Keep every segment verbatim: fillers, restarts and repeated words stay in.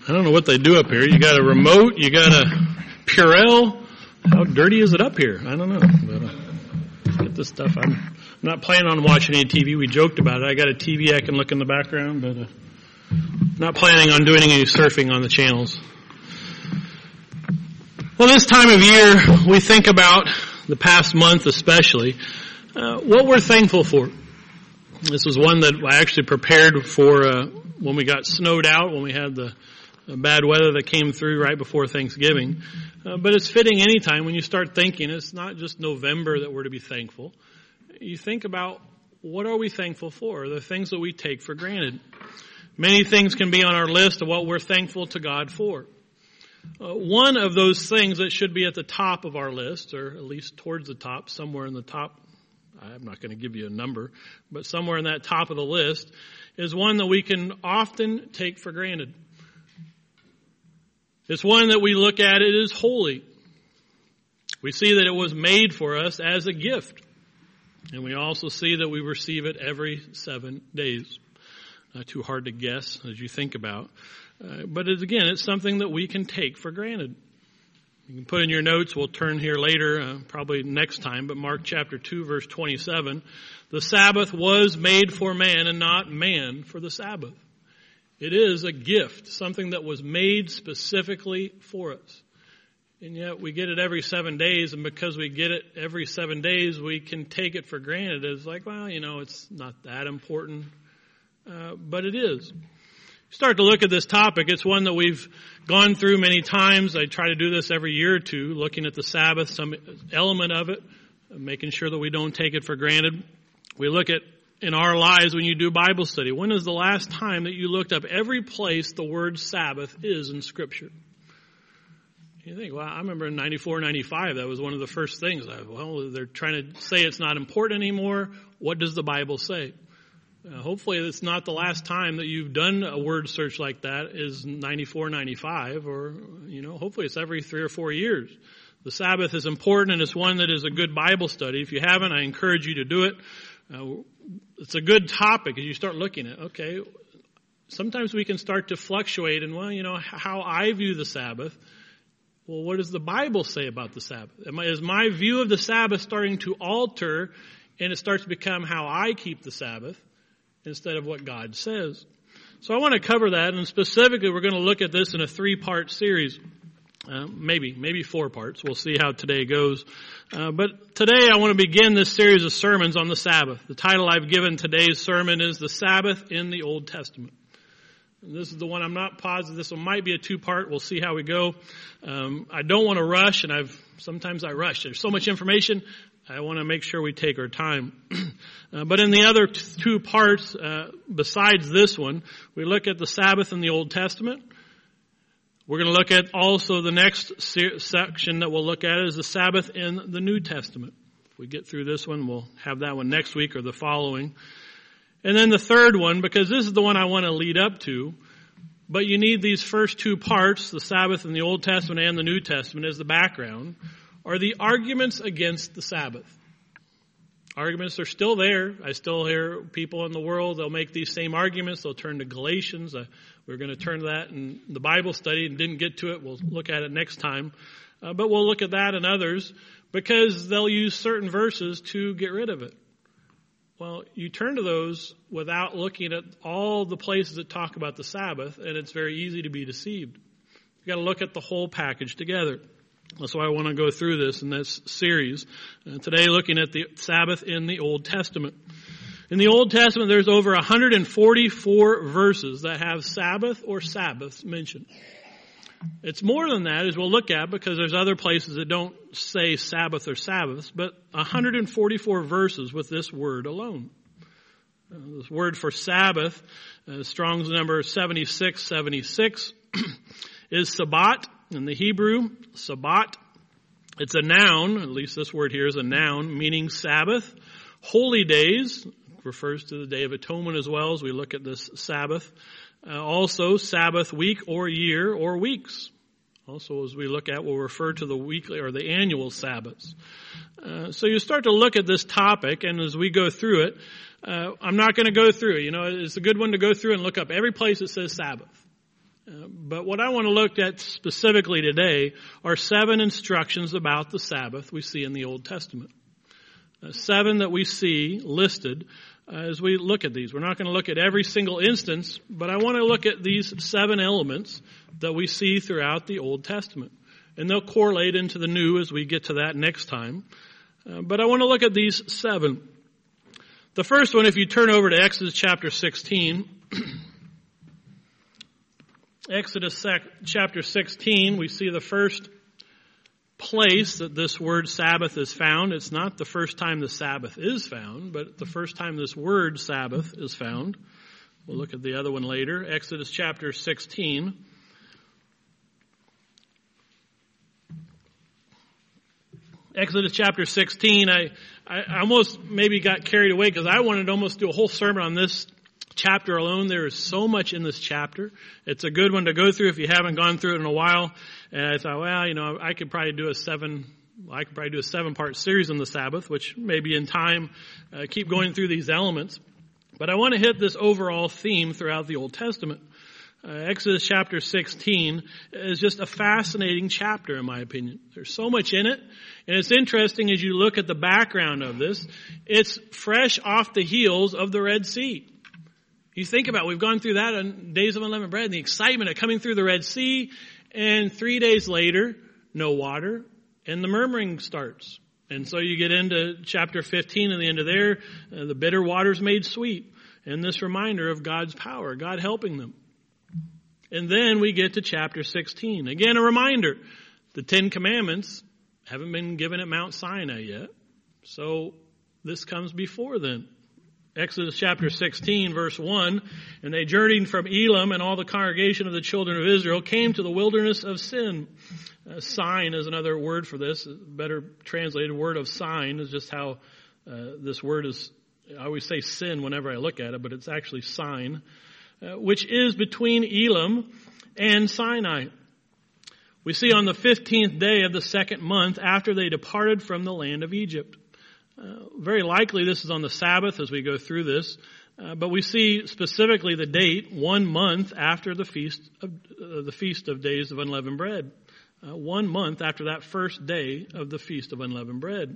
I don't know what they do up here. You got a remote, you got a Purell. How dirty is it up here? I don't know. But, uh, get this stuff. I'm, I'm not planning on watching any T V. We joked about it. I got a T V I can look in the background, but uh, not planning on doing any surfing on the channels. Well, this time of year, we think about the past month especially, uh, what we're thankful for. This was one that I actually prepared for uh, when we got snowed out, when we had the uh, bad weather that came through right before Thanksgiving. Uh, but it's fitting anytime when you start thinking, it's not just November that we're to be thankful. You think about, what are we thankful for? The things that we take for granted. Many things can be on our list of what we're thankful to God for. Uh, one of those things that should be at the top of our list, or at least towards the top, somewhere in the top, I'm not going to give you a number, but somewhere in that top of the list, is one that we can often take for granted. It's one that we look at it as holy. We see that it was made for us as a gift. And we also see that we receive it every seven days. Not too hard to guess as you think about. Uh, but it's, again, it's something that we can take for granted. You can put in your notes, we'll turn here later, uh, probably next time, but Mark chapter two, verse twenty-seven. The Sabbath was made for man and not man for the Sabbath. It is a gift, something that was made specifically for us. And yet we get it every seven days, and because we get it every seven days, we can take it for granted. It's like, well, you know, it's not that important, uh, but it is. Start to look at this topic. It's one that we've gone through many times. I try to do this every year or two, looking at the Sabbath, some element of it, making sure that we don't take it for granted. We look at in our lives when you do Bible study. When is the last time that you looked up every place the word Sabbath is in Scripture? You think, well, I remember in ninety-four, ninety-five, that was one of the first things. I, well, they're trying to say it's not important anymore. What does the Bible say? Uh, hopefully it's not the last time that you've done a word search like that is ninety-four, ninety-five, or, you know, hopefully it's every three or four years. The Sabbath is important, and it's one that is a good Bible study. If you haven't, I encourage you to do it. Uh, it's a good topic as you start looking at, okay, sometimes we can start to fluctuate in, well, you know, how I view the Sabbath. Well, what does the Bible say about the Sabbath? Am I, is my view of the Sabbath starting to alter, and it starts to become how I keep the Sabbath instead of what God says? So I want to cover that, and specifically we're going to look at this in a three-part series. Uh, maybe, maybe four parts. We'll see how today goes. Uh, but today I want to begin this series of sermons on the Sabbath. The title I've given today's sermon is The Sabbath in the Old Testament. And this is the one I'm not positive. This one might be a two-part. We'll see how we go. Um, I don't want to rush, and I've sometimes I rush. There's so much information. I want to make sure we take our time. uh, but in the other t- two parts, uh, besides this one, we look at the Sabbath in the Old Testament. We're going to look at also the next se- section that we'll look at is the Sabbath in the New Testament. If we get through this one, we'll have that one next week or the following. And then the third one, because this is the one I want to lead up to, but you need these first two parts, the Sabbath in the Old Testament and the New Testament as the background, are the arguments against the Sabbath. Arguments are still there. I still hear people in the world, they'll make these same arguments. They'll turn to Galatians. Uh, we're going to turn to that in the Bible study and didn't get to it. We'll look at it next time. Uh, but we'll look at that and others because they'll use certain verses to get rid of it. Well, you turn to those without looking at all the places that talk about the Sabbath, and it's very easy to be deceived. You've got to look at the whole package together. That's why I want to go through this in this series. Uh, today, looking at the Sabbath in the Old Testament. In the Old Testament, there's over one hundred forty-four verses that have Sabbath or Sabbaths mentioned. It's more than that, as we'll look at, because there's other places that don't say Sabbath or Sabbaths, but one hundred forty-four verses with this word alone. Uh, this word for Sabbath, uh, Strong's number seventy-six seventy-six, is Sabbat in the Hebrew. Sabbat, it's a noun, at least this word here is a noun, meaning Sabbath. Holy days, refers to the Day of Atonement as well as we look at this Sabbath. Uh, also, Sabbath week or year or weeks. Also, as we look at, we'll refer to the weekly or the annual Sabbaths. Uh, so you start to look at this topic, and as we go through it, uh, I'm not going to go through it. You know, it's a good one to go through and look up every place it says Sabbath. Uh, but what I want to look at specifically today are seven instructions about the Sabbath we see in the Old Testament. Uh, seven that we see listed uh, as we look at these. We're not going to look at every single instance, but I want to look at these seven elements that we see throughout the Old Testament. And they'll correlate into the New as we get to that next time. Uh, but I want to look at these seven. The first one, if you turn over to Exodus chapter sixteen, Exodus sec- chapter sixteen, we see the first place that this word Sabbath is found. It's not the first time the Sabbath is found, but the first time this word Sabbath is found. We'll look at the other one later. Exodus chapter sixteen. Exodus chapter sixteen, I, I almost maybe got carried away because I wanted to almost do a whole sermon on this chapter alone. There is so much in this chapter. It's a good one to go through if you haven't gone through it in a while. And I thought, well, you know, I could probably do a seven, I could probably do a seven-part series on the Sabbath, which maybe in time uh, keep going through these elements. But I want to hit this overall theme throughout the Old Testament. Uh, Exodus chapter sixteen is just a fascinating chapter, in my opinion. There's so much in it. And it's interesting as you look at the background of this. It's fresh off the heels of the Red Sea. You think about it, we've gone through that on Days of Unleavened Bread and the excitement of coming through the Red Sea. And three days later, no water. And the murmuring starts. And so you get into chapter fifteen and the end of there. Uh, the bitter waters made sweet. And this reminder of God's power, God helping them. And then we get to chapter sixteen. Again, a reminder. The Ten Commandments haven't been given at Mount Sinai yet. So this comes before then. Exodus chapter sixteen, verse one. And they journeyed from Elim, and all the congregation of the children of Israel came to the wilderness of Sin. Uh, sign is another word for this. Better translated word of sign is just how uh, this word is. I always say sin whenever I look at it, but it's actually sign. Uh, which is between Elim and Sinai. We see on the fifteenth day of the second month after they departed from the land of Egypt. Uh, very likely this is on the Sabbath as we go through this, uh, but we see specifically the date one month after the feast of uh, the feast of days of unleavened bread. Uh, one month after that first day of the feast of unleavened bread.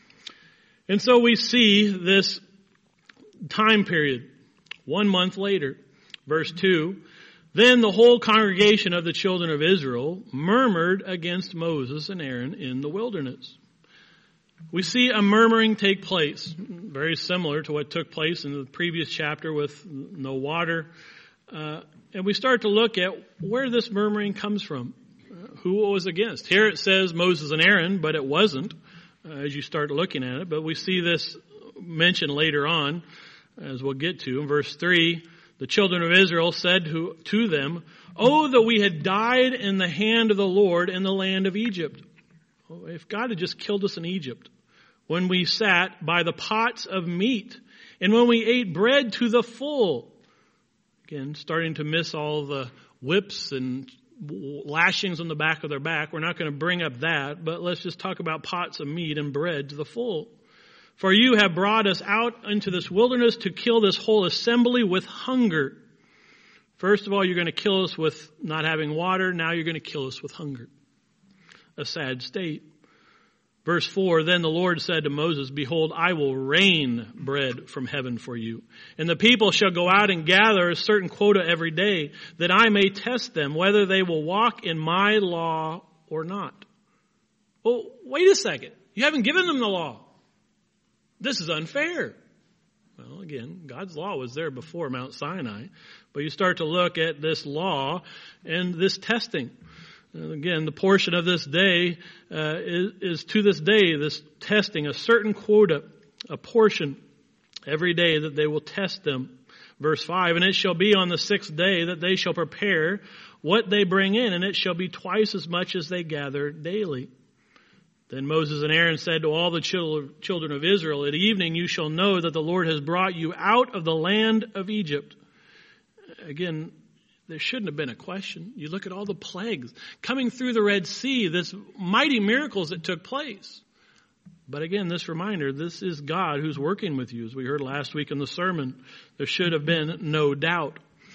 And so we see this time period, one month later. Verse two, then the whole congregation of the children of Israel murmured against Moses and Aaron in the wilderness. We see a murmuring take place, very similar to what took place in the previous chapter with no water. Uh, and we start to look at where this murmuring comes from, uh, who it was against. Here it says Moses and Aaron, but it wasn't, uh, as you start looking at it. But we see this mentioned later on, as we'll get to. In verse three, the children of Israel said to, to them, "Oh, that we had died in the hand of the Lord in the land of Egypt." Oh, if God had just killed us in Egypt, when we sat by the pots of meat, and when we ate bread to the full. Again, starting to miss all the whips and lashings on the back of their back. We're not going to bring up that, but let's just talk about pots of meat and bread to the full. For you have brought us out into this wilderness to kill this whole assembly with hunger. First of all, you're going to kill us with not having water. Now you're going to kill us with hunger. A sad state. Verse four, then the Lord said to Moses, "Behold, I will rain bread from heaven for you. And the people shall go out and gather a certain quota every day, that I may test them whether they will walk in my law or not." Well, wait a second. You haven't given them the law. This is unfair. Well, again, God's law was there before Mount Sinai. But you start to look at this law and this testing. And again, the portion of this day uh, is, is to this day, this testing, a certain quota, a portion every day that they will test them. Verse five, and it shall be on the sixth day that they shall prepare what they bring in, and it shall be twice as much as they gather daily. Then Moses and Aaron said to all the children of Israel, "At evening you shall know that the Lord has brought you out of the land of Egypt." Again, there shouldn't have been a question. You look at all the plagues coming through the Red Sea, this mighty miracles that took place. But again, this reminder, this is God who's working with you, as we heard last week in the sermon. There should have been no doubt.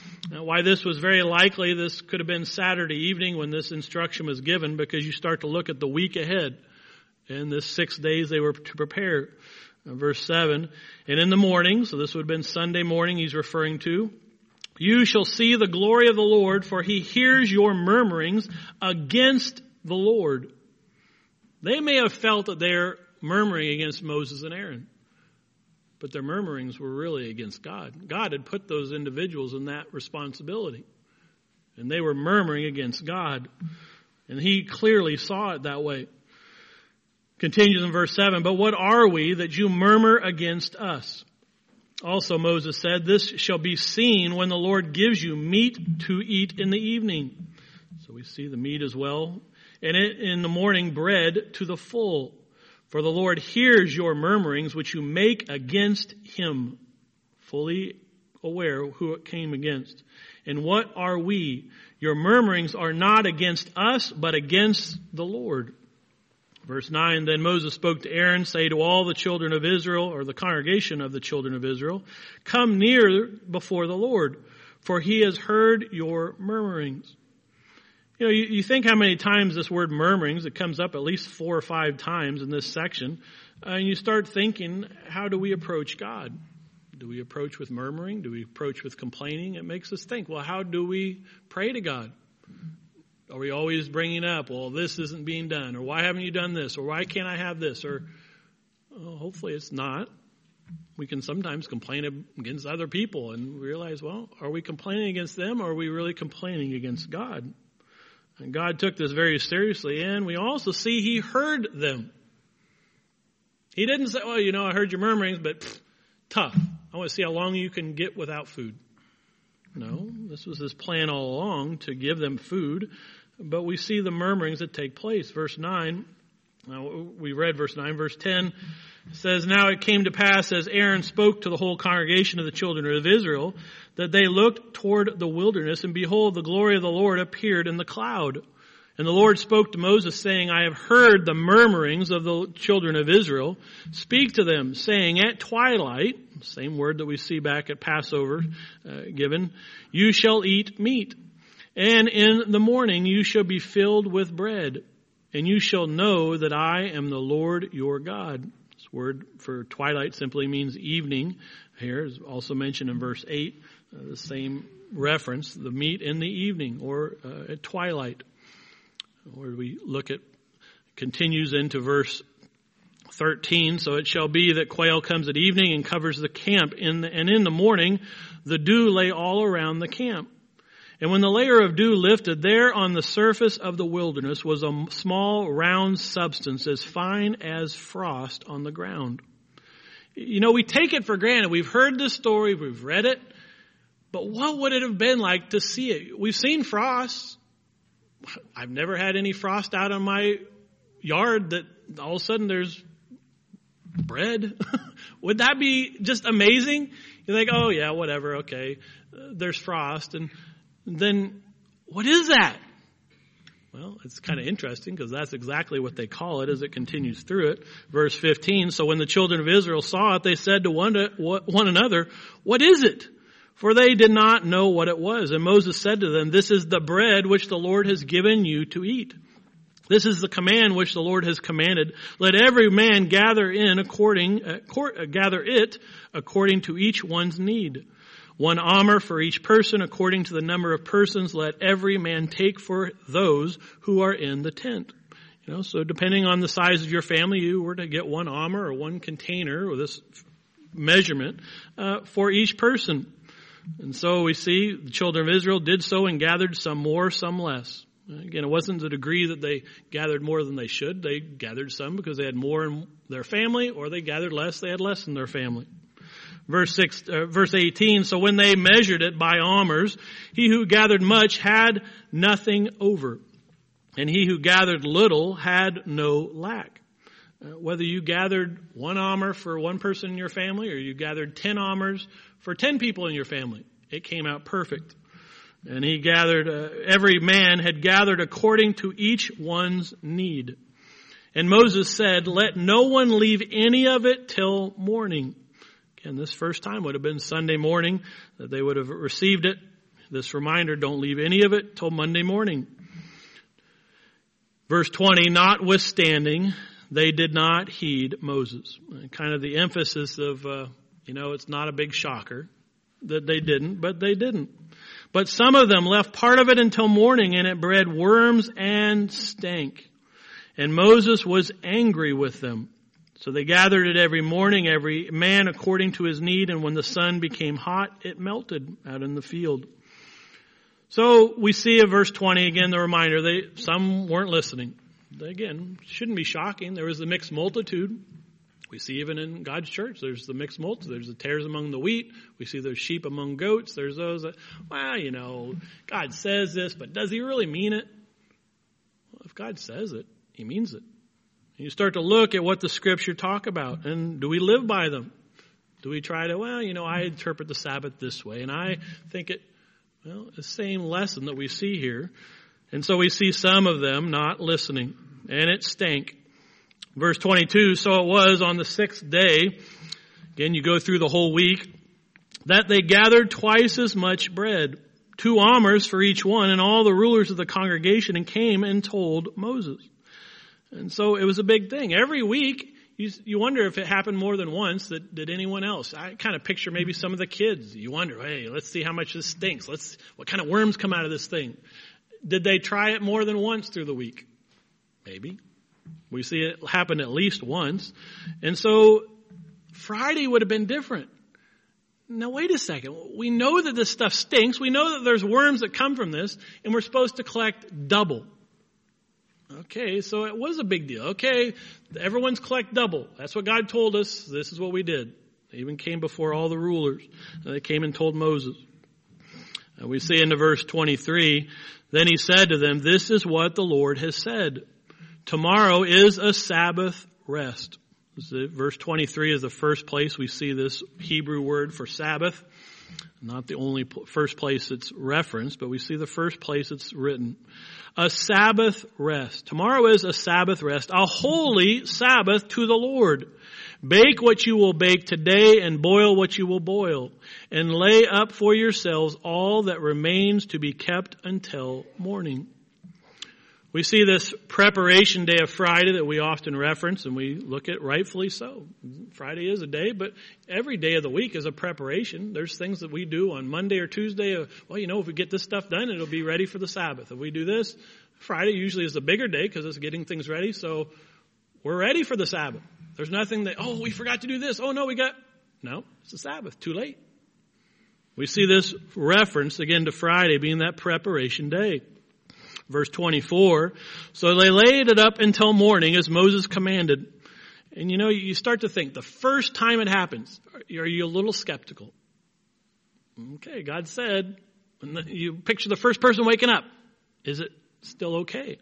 Now, why this was very likely, this could have been Saturday evening when this instruction was given, because you start to look at the week ahead. And this six days they were to prepare. Uh, verse seven, and in the morning, so this would have been Sunday morning he's referring to, you shall see the glory of the Lord, for he hears your murmurings against the Lord. They may have felt that they're murmuring against Moses and Aaron, but their murmurings were really against God. God had put those individuals in that responsibility, and they were murmuring against God, and he clearly saw it that way. Continues in verse seven, but what are we that you murmur against us? Also Moses said, this shall be seen when the Lord gives you meat to eat in the evening. So we see the meat as well. And it, in the morning bread to the full. For the Lord hears your murmurings which you make against him. Fully aware who it came against. And what are we? Your murmurings are not against us, but against the Lord. Verse nine, then Moses spoke to Aaron, say to all the children of Israel, or the congregation of the children of Israel, come near before the Lord, for he has heard your murmurings. You know, you, you think how many times this word murmurings, it comes up at least four or five times in this section, uh, and you start thinking, how do we approach God? Do we approach with murmuring? Do we approach with complaining? It makes us think, well, how do we pray to God? Are we always bringing up, well, this isn't being done, or why haven't you done this, or why can't I have this, or well, hopefully it's not. We can sometimes complain against other people and realize, well, are we complaining against them, or are we really complaining against God? And God took this very seriously, and we also see he heard them. He didn't say, well, you know, I heard your murmurings, but pff, tough. I want to see how long you can get without food. No, this was his plan all along, to give them food. But we see the murmurings that take place. Verse nine, we read verse nine. Verse ten says, now it came to pass as Aaron spoke to the whole congregation of the children of Israel, that they looked toward the wilderness, and behold, the glory of the Lord appeared in the cloud. And the Lord spoke to Moses, saying, I have heard the murmurings of the children of Israel. Speak to them, saying, at twilight, same word that we see back at Passover uh, given, you shall eat meat. And in the morning you shall be filled with bread. And you shall know that I am the Lord your God. This word for twilight simply means evening. Here is also mentioned in verse eight, uh, the same reference, the meat in the evening or uh, at twilight. Where we look at, continues into verse thirteen. So it shall be that quail comes at evening and covers the camp. In the, and in the morning, the dew lay all around the camp. And when the layer of dew lifted, there on the surface of the wilderness was a small round substance as fine as frost on the ground. You know, we take it for granted. We've heard this story. We've read it. But what would it have been like to see it? We've seen frost. I've never had any frost out on my yard that all of a sudden there's bread. Would that be just amazing? You think, oh yeah, whatever, okay, uh, there's frost. And then what is that? Well, it's kind of interesting because that's exactly what they call it as it continues through it. Verse fifteen, so when the children of Israel saw it, they said to one, to one another, what is it? For they did not know what it was. And Moses said to them, this is the bread which the Lord has given you to eat. This is the command which the Lord has commanded. Let every man gather in according, uh, cor- gather it according to each one's need. One omer for each person according to the number of persons. Let every man take for those who are in the tent. You know, so depending on the size of your family, you were to get one omer or one container or this measurement uh, for each person. And so we see the children of Israel did so and gathered some more, some less. Again, it wasn't the degree that they gathered more than they should. They gathered some because they had more in their family, or they gathered less, they had less in their family. Verse six, uh, verse eighteen, so when they measured it by omers, he who gathered much had nothing over, and he who gathered little had no lack. Uh, whether you gathered one omer for one person in your family, or you gathered ten omers for ten people in your family, it came out perfect. And he gathered, uh, every man had gathered according to each one's need. And Moses said, let no one leave any of it till morning. Again, this first time would have been Sunday morning that they would have received it. this reminder, don't leave any of it till Monday morning. Verse twenty, notwithstanding, they did not heed Moses. Kind of the emphasis of, uh, you know, it's not a big shocker that they didn't, but they didn't. But some of them left part of it until morning, and it bred worms and stank. And Moses was angry with them. So they gathered it every morning, every man according to his need, and when the sun became hot, it melted out in the field. So we see in verse twenty, again, the reminder, they some weren't listening. Again, shouldn't be shocking. There was the mixed multitude. We see even in God's church, there's the mixed multitude. There's the tares among the wheat. We see there's sheep among goats. There's those that, well, you know, God says this, but does he really mean it? Well, if God says it, he means it. You start to look at what the Scripture talk about, and do we live by them? Do we try to, well, you know, I interpret the Sabbath this way, and I think it, well, the same lesson that we see here. And so we see some of them not listening, and it stank. Verse twenty-two, so it was on the sixth day, again, you go through the whole week, that they gathered twice as much bread, two omers for each one, and all the rulers of the congregation, and came and told Moses. And so it was a big thing. Every week, you, you wonder if it happened more than once that did anyone else. I kind of picture maybe some of the kids. You wonder, hey, let's see how much this stinks. Let's, what kind of worms come out of this thing? Did they try it more than once through the week? Maybe. We see it happen at least once. And so Friday would have been different. Now, wait a second. We know that this stuff stinks. We know that there's worms that come from this, and we're supposed to collect double. Okay, so it was a big deal. Okay, everyone's collect double. That's what God told us. This is what we did. They even came before all the rulers. They came and told Moses. And we see in the verse twenty-three, then he said to them, this is what the Lord has said. Tomorrow is a Sabbath rest. Verse twenty-three is the first place we see this Hebrew word for Sabbath. Not the only first place it's referenced, but we see the first place it's written. A Sabbath rest. Tomorrow is a Sabbath rest, a holy Sabbath to the Lord. Bake what you will bake today and boil what you will boil, and lay up for yourselves all that remains to be kept until morning. We see this preparation day of Friday that we often reference, and we look at rightfully so. Friday is a day, but every day of the week is a preparation. There's things that we do on Monday or Tuesday. Uh, well, you know, if we get this stuff done, it'll be ready for the Sabbath. If we do this, Friday usually is the bigger day because it's getting things ready. So we're ready for the Sabbath. There's nothing that, oh, we forgot to do this. Oh, no, we got, no, it's the Sabbath. Too late. We see this reference again to Friday being that preparation day. Verse twenty-four, so they laid it up until morning as Moses commanded. And you know, you start to think, the first time it happens, are you a little skeptical? Okay, God said, you picture the first person waking up. Is it still okay?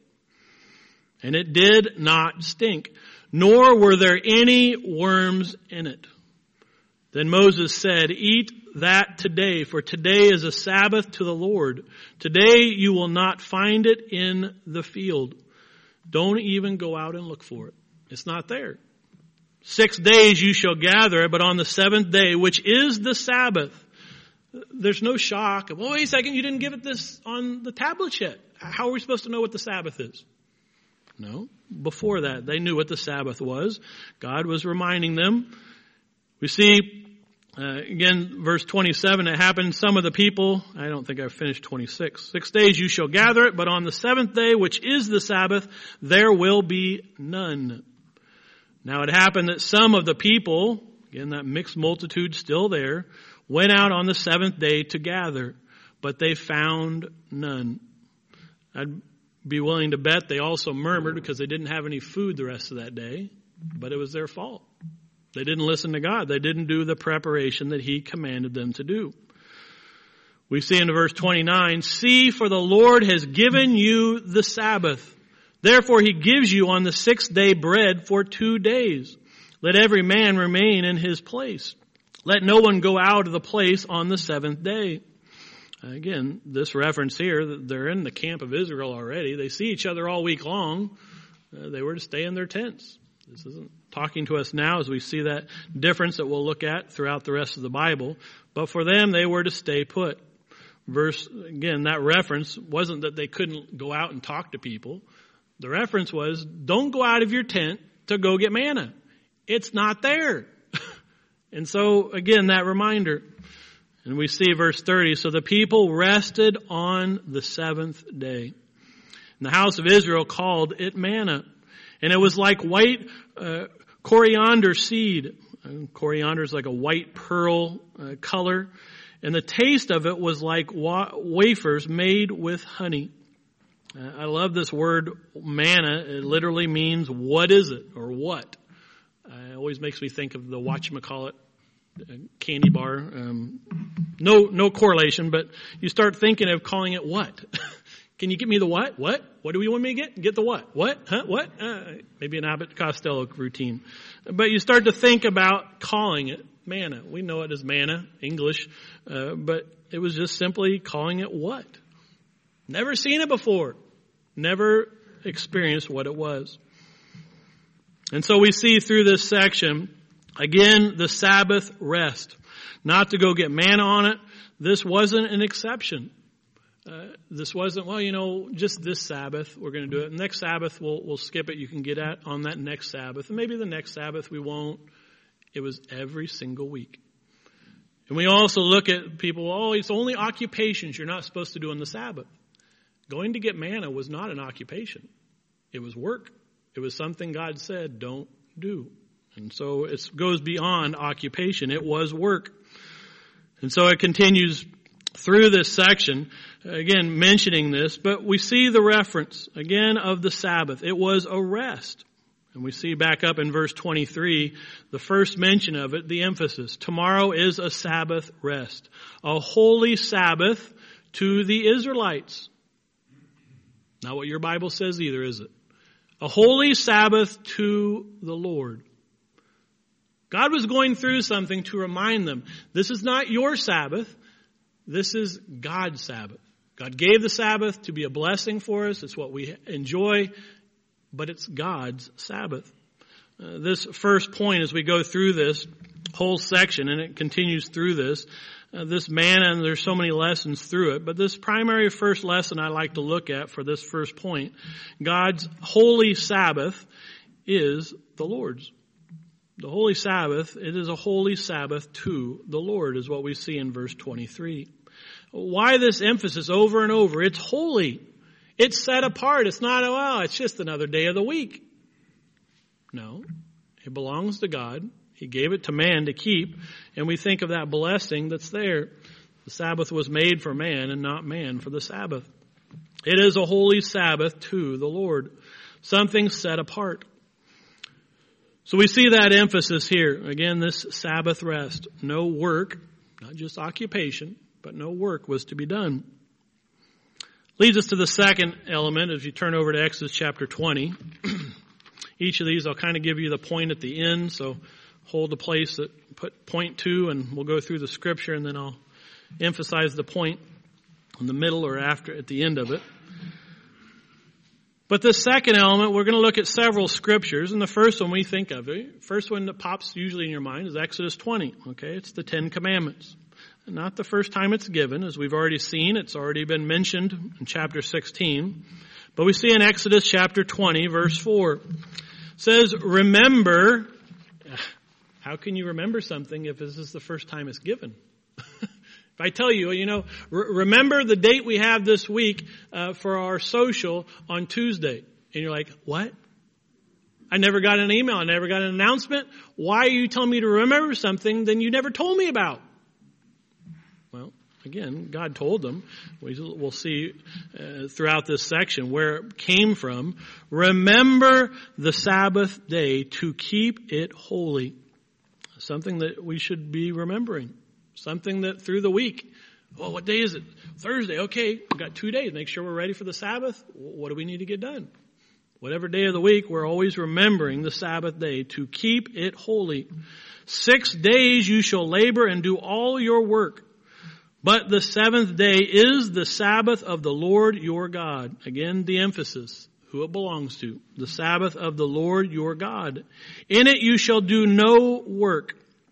And it did not stink, nor were there any worms in it. Then Moses said, eat that today, for today is a Sabbath to the Lord. Today you will not find it in the field. Don't even go out and look for it. It's not there. Six days you shall gather it, but on the seventh day, which is the Sabbath, there's no shock. Well, wait a second, you didn't give it this on the tablet yet. How are we supposed to know what the Sabbath is? No. Before that, they knew what the Sabbath was. God was reminding them. We see, uh, again, verse twenty-seven, it happened, some of the people, I don't think I've finished twenty-six. Six days you shall gather it, but on the seventh day, which is the Sabbath, there will be none. Now it happened that some of the people, again, that mixed multitude still there, went out on the seventh day to gather, but they found none. I'd be willing to bet they also murmured because they didn't have any food the rest of that day, but it was their fault. They didn't listen to God. They didn't do the preparation that He commanded them to do. We see in verse twenty-nine, see, for the Lord has given you the Sabbath. Therefore He gives you on the sixth day bread for two days. Let every man remain in his place. Let no one go out of the place on the seventh day. Again, this reference here, they're in the camp of Israel already. They see each other all week long. Uh, they were to stay in their tents. This isn't talking to us now as we see that difference that we'll look at throughout the rest of the Bible. But for them, they were to stay put. verse, again, that reference wasn't that they couldn't go out and talk to people. The reference was, don't go out of your tent to go get manna. It's not there. And so, again, that reminder. And we see verse thirty, so the people rested on the seventh day. And the house of Israel called it manna. And it was like white uh, coriander seed. Uh, coriander is like a white pearl uh, color. And the taste of it was like wa- wafers made with honey. Uh, I love this word manna. It literally means what is it or what. Uh, it always makes me think of the whatchamacallit uh, candy bar. Um, no, no correlation, but you start thinking of calling it what. Can you get me the what? What? What do we want me to get? Get the what? What? Huh? What? Uh, maybe an Abbott Costello routine. But you start to think about calling it manna. We know it as manna, English, uh, but it was just simply calling it what? Never seen it before. Never experienced what it was. And so we see through this section, again, the Sabbath rest. Not to go get manna on it. This wasn't an exception. Uh, this wasn't, well, you know, just this Sabbath, we're going to do it. Next Sabbath, we'll, we'll skip it. You can get at on that next Sabbath. And maybe the next Sabbath we won't. It was every single week. And we also look at people, oh, it's only occupations you're not supposed to do on the Sabbath. Going to get manna was not an occupation. It was work. It was something God said, don't do. And so it goes beyond occupation. It was work. And so it continues through this section, again, mentioning this, but we see the reference, again, of the Sabbath. It was a rest. And we see back up in verse twenty-three, the first mention of it, the emphasis. Tomorrow is a Sabbath rest. A holy Sabbath to the Israelites. Not what your Bible says either, is it? A holy Sabbath to the Lord. God was going through something to remind them, this is not your Sabbath. This is God's Sabbath. God gave the Sabbath to be a blessing for us. It's what we enjoy. But it's God's Sabbath. Uh, this first point as we go through this whole section, and it continues through this, uh, this manna, and there's so many lessons through it, but this primary first lesson I like to look at for this first point, God's holy Sabbath is the Lord's. The holy Sabbath, it is a holy Sabbath to the Lord, is what we see in verse twenty-three. Why this emphasis over and over? It's holy. It's set apart. It's not, oh, well, it's just another day of the week. No, it belongs to God. He gave it to man to keep, and we think of that blessing that's there. The Sabbath was made for man and not man for the Sabbath. It is a holy Sabbath to the Lord, something set apart. So we see that emphasis here. Again, this Sabbath rest. No work, not just occupation, but no work was to be done. Leads us to the second element as you turn over to Exodus chapter twenty. Each of these I'll kind of give you the point at the end, so hold the place at put point two, and we'll go through the scripture, and then I'll emphasize the point in the middle or after at the end of it. But the second element, we're going to look at several scriptures, and the first one we think of, the first one that pops usually in your mind is Exodus twenty. Okay, it's the Ten Commandments. Not the first time it's given, as we've already seen. It's already been mentioned in chapter sixteen. But we see in Exodus chapter twenty, verse four, it says, remember. How can you remember something if this is the first time it's given? If I tell you, you know, re- remember the date we have this week uh, for our social on Tuesday. And you're like, what? I never got an email. I never got an announcement. Why are you telling me to remember something that you never told me about? Well, again, God told them. We'll see uh, throughout this section where it came from. Remember the Sabbath day to keep it holy. Something that we should be remembering. Something that through the week, well, what day is it? Thursday. Okay, we've got two days. Make sure we're ready for the Sabbath. What do we need to get done? Whatever day of the week, we're always remembering the Sabbath day to keep it holy. Six days you shall labor and do all your work. But the seventh day is the Sabbath of the Lord your God. Again, the emphasis, who it belongs to. The Sabbath of the Lord your God. In it you shall do no work.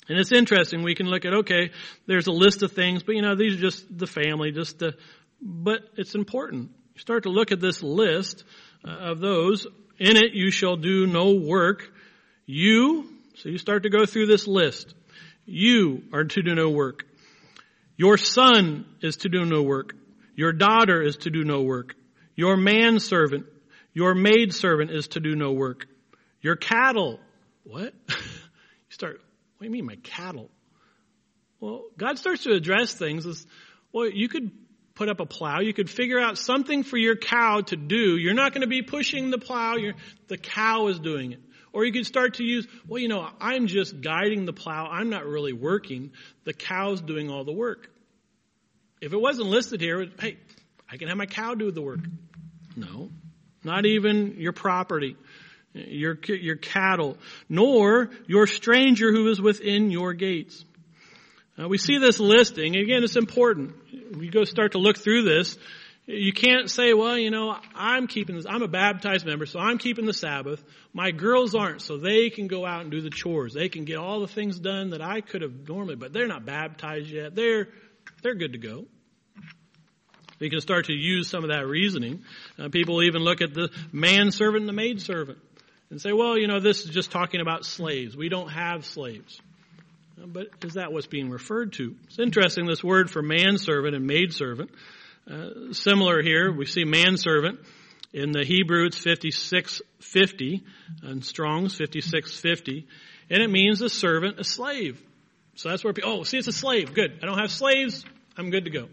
And it's interesting. We can look at, okay, there's a list of things, but you know, these are just the family, just the, but it's important. You start to look at this list uh, of those. In it, you shall do no work. You, so you start to go through this list. You are to do no work. Your son is to do no work. Your daughter is to do no work. Your manservant, your maidservant is to do no work. Your cattle, what? You start, what do you mean my cattle? Well, God starts to address things as, well, you could put up a plow. You could figure out something for your cow to do. You're not going to be pushing the plow. You're, the cow is doing it. Or you could start to use, well, you know, I'm just guiding the plow. I'm not really working. The cow's doing all the work. If it wasn't listed here, it, hey, I can have my cow do the work. No, not even your property, your, your cattle, nor your stranger who is within your gates. Uh, we see this listing. Again, it's important. We go start to look through this. You can't say, well, you know, I'm keeping this. I'm a baptized member, so I'm keeping the Sabbath. My girls aren't, so they can go out and do the chores. They can get all the things done that I could have normally, but they're not baptized yet. They're they're good to go. You can start to use some of that reasoning. Uh, people even look at the manservant and the maidservant and say, well, you know, this is just talking about slaves. We don't have slaves. Uh, but is that what's being referred to? It's interesting, this word for manservant and maidservant. Uh, similar here, we see manservant. In the Hebrew, it's fifty-six fifty, and Strong's fifty-six fifty. And it means a servant, a slave. So that's where people, oh, see, it's a slave. Good. I don't have slaves. I'm good to go.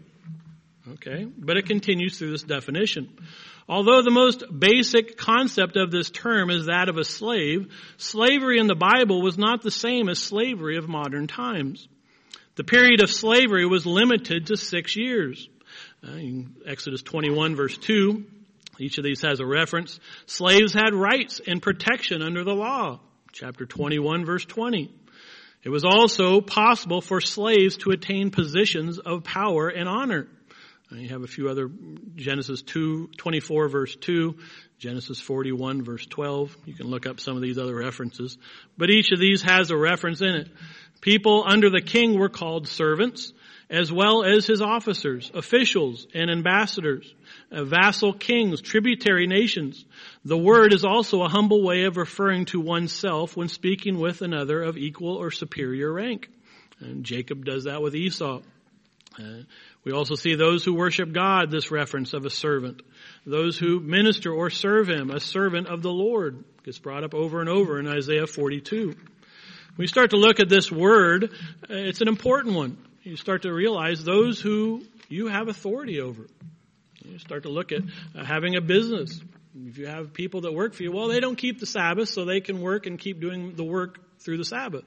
Okay. But it continues through this definition. Although the most basic concept of this term is that of a slave, slavery in the Bible was not the same as slavery of modern times. The period of slavery was limited to six years. Uh, in Exodus twenty-one, verse two, each of these has a reference. Slaves had rights and protection under the law. Chapter twenty-one, verse twenty. It was also possible for slaves to attain positions of power and honor. And you have a few other, Genesis two, twenty-four, verse two, Genesis forty-one, verse twelve. You can look up some of these other references. But each of these has a reference in it. People under the king were called servants, as well as his officers, officials, and ambassadors, uh, vassal kings, tributary nations. The word is also a humble way of referring to oneself when speaking with another of equal or superior rank. And Jacob does that with Esau. Uh, we also see those who worship God, this reference of a servant. Those who minister or serve him, a servant of the Lord, gets brought up over and over in Isaiah forty-two. When we start to look at this word, uh, it's an important one. You start to realize those who you have authority over. You start to look at uh, having a business. If you have people that work for you, well, they don't keep the Sabbath, so they can work and keep doing the work through the Sabbath.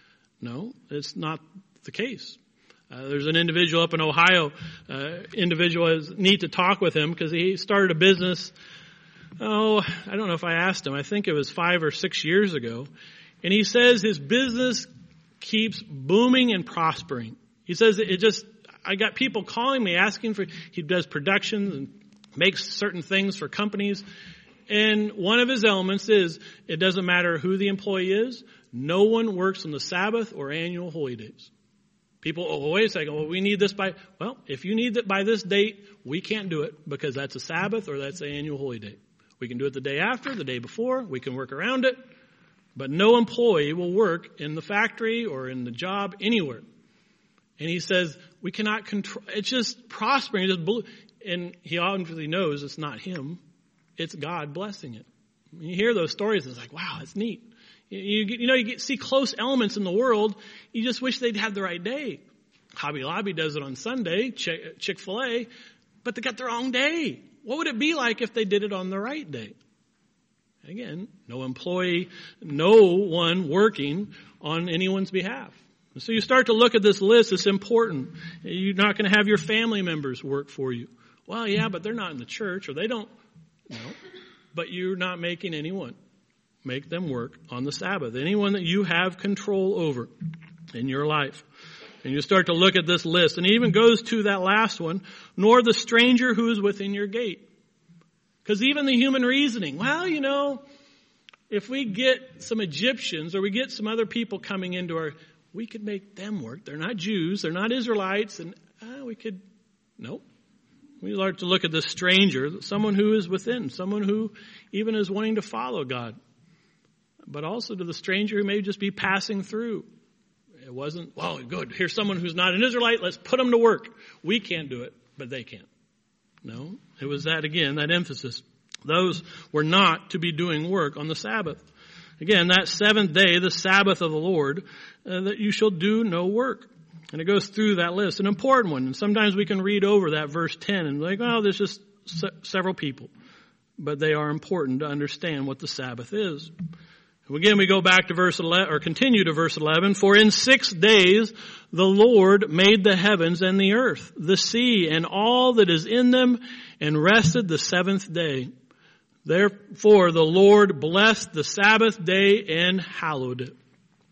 No, it's not the case. Uh, there's an individual up in Ohio. Uh, individual is neat to talk with him because he started a business. Oh, I don't know if I asked him. I think it was five or six years ago. And he says his business keeps booming and prospering. He says it just, I got people calling me asking for, he does productions and makes certain things for companies. And one of his elements is, it doesn't matter who the employee is, no one works on the Sabbath or annual holy days. People, oh, wait a second, well, we need this by, well, if you need it by this date, we can't do it because that's a Sabbath or that's an annual holy day. We can do it the day after, the day before, we can work around it, but no employee will work in the factory or in the job anywhere. And he says, we cannot control, it's just prospering, just blew, and he obviously knows it's not him, it's God blessing it. When you hear those stories, it's like, wow, that's neat. You, you know, you get, see close elements in the world. You just wish they'd have the right day. Hobby Lobby does it on Sunday, Chick, Chick-fil-A, but they got the wrong day. What would it be like if they did it on the right day? Again, no employee, no one working on anyone's behalf. So you start to look at this list. It's important. You're not going to have your family members work for you. Well, yeah, but they're not in the church or they don't. No, but you're not making anyone make them work on the Sabbath. Anyone that you have control over in your life. And you start to look at this list. And it even goes to that last one, nor the stranger who is within your gate. Because even the human reasoning, well, you know, if we get some Egyptians or we get some other people coming into our, we could make them work. They're not Jews. They're not Israelites. And uh, we could, nope. We start to look at the stranger, someone who is within, someone who even is wanting to follow God. But also to the stranger who may just be passing through. It wasn't, well, good, here's someone who's not an Israelite, let's put them to work. We can't do it, but they can. No, it was that again, that emphasis. Those were not to be doing work on the Sabbath. Again, that seventh day, the Sabbath of the Lord, uh, that you shall do no work. And it goes through that list, an important one. And sometimes we can read over that verse ten and like, oh, there's just se- several people. But they are important to understand what the Sabbath is. And again, we go back to verse eleven, or continue to verse eleven. For in six days the Lord made the heavens and the earth, the sea, and all that is in them, and rested the seventh day. Therefore the Lord blessed the Sabbath day and hallowed it.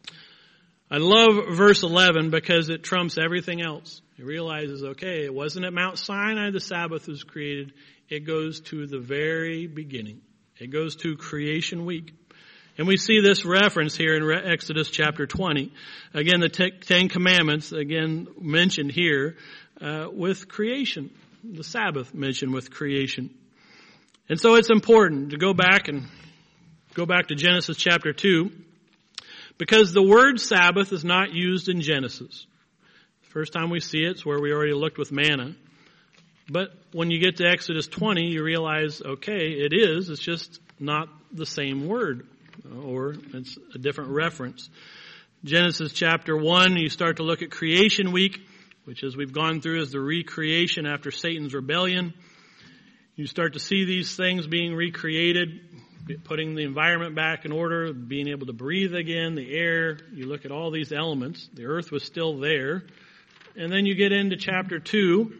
I love verse eleven because it trumps everything else. He realizes, okay, it wasn't at Mount Sinai the Sabbath was created. It goes to the very beginning. It goes to creation week. And we see this reference here in Exodus chapter twenty. Again, the Ten Commandments, again, mentioned here uh, with creation. The Sabbath mentioned with creation. And so it's important to go back and go back to Genesis chapter two. Because the word Sabbath is not used in Genesis. The first time we see it is where we already looked with manna. But when you get to Exodus twenty, you realize, okay, it is. It's just not the same word. Or it's a different reference. Genesis chapter one, you start to look at creation week, which as we've gone through is the recreation after Satan's rebellion. You start to see these things being recreated, putting the environment back in order, being able to breathe again, the air. You look at all these elements. The earth was still there. And then you get into chapter two.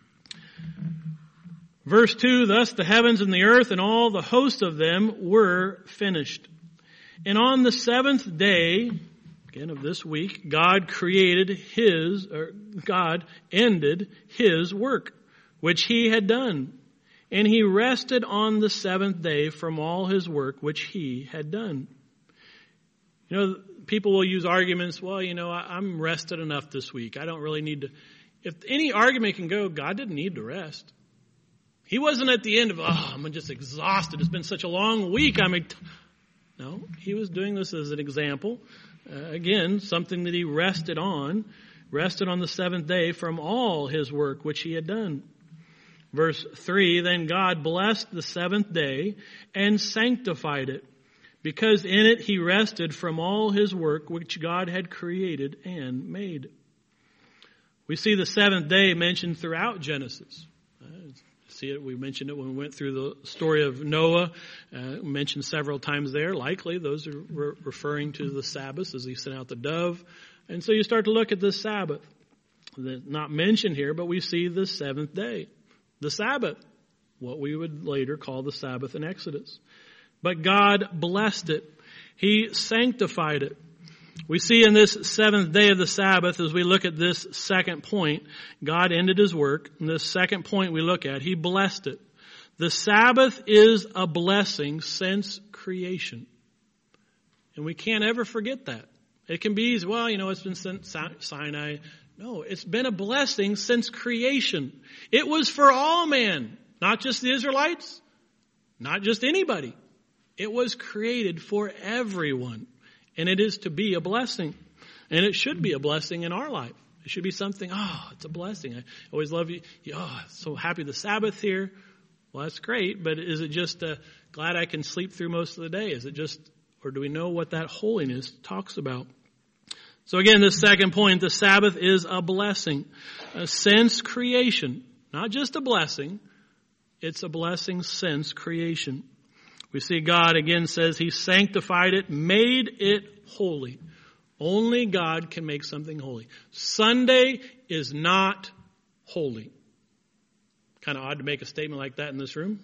Verse two, thus the heavens and the earth and all the host of them were finished. And on the seventh day, again of this week, God created his, or God ended his work, which he had done. And he rested on the seventh day from all his work which he had done. You know, people will use arguments, well, you know, I'm rested enough this week. I don't really need to. If any argument can go, God didn't need to rest. He wasn't at the end of, oh, I'm just exhausted. It's been such a long week. I'm ex-. No, he was doing this as an example. Uh, again, something that he rested on, rested on the seventh day from all his work which he had done. Verse three, then God blessed the seventh day and sanctified it, because in it he rested from all his work which God had created and made. We see the seventh day mentioned throughout Genesis. Uh, see it, we mentioned it when we went through the story of Noah, uh, mentioned several times there. Likely those are re- referring to the Sabbath as he sent out the dove. And so you start to look at the Sabbath. Not mentioned here, but we see the seventh day. The Sabbath, what we would later call the Sabbath in Exodus. But God blessed it. He sanctified it. We see in this seventh day of the Sabbath, as we look at this second point, God ended his work. And this second point we look at, he blessed it. The Sabbath is a blessing since creation. And we can't ever forget that. It can be easy, well, you know, it's been since Sinai. No, it's been a blessing since creation. It was for all man, not just the Israelites, not just anybody. It was created for everyone. And it is to be a blessing. And it should be a blessing in our life. It should be something, oh, it's a blessing. I always love you. Oh, so happy the Sabbath here. Well, that's great. But is it just uh, glad I can sleep through most of the day? Is it just, or do we know what that holiness talks about? So again, the second point, the Sabbath is a blessing. Uh, since creation, not just a blessing, it's a blessing since creation. We see God again says he sanctified it, made it holy. Only God can make something holy. Sunday is not holy. Kind of odd to make a statement like that in this room.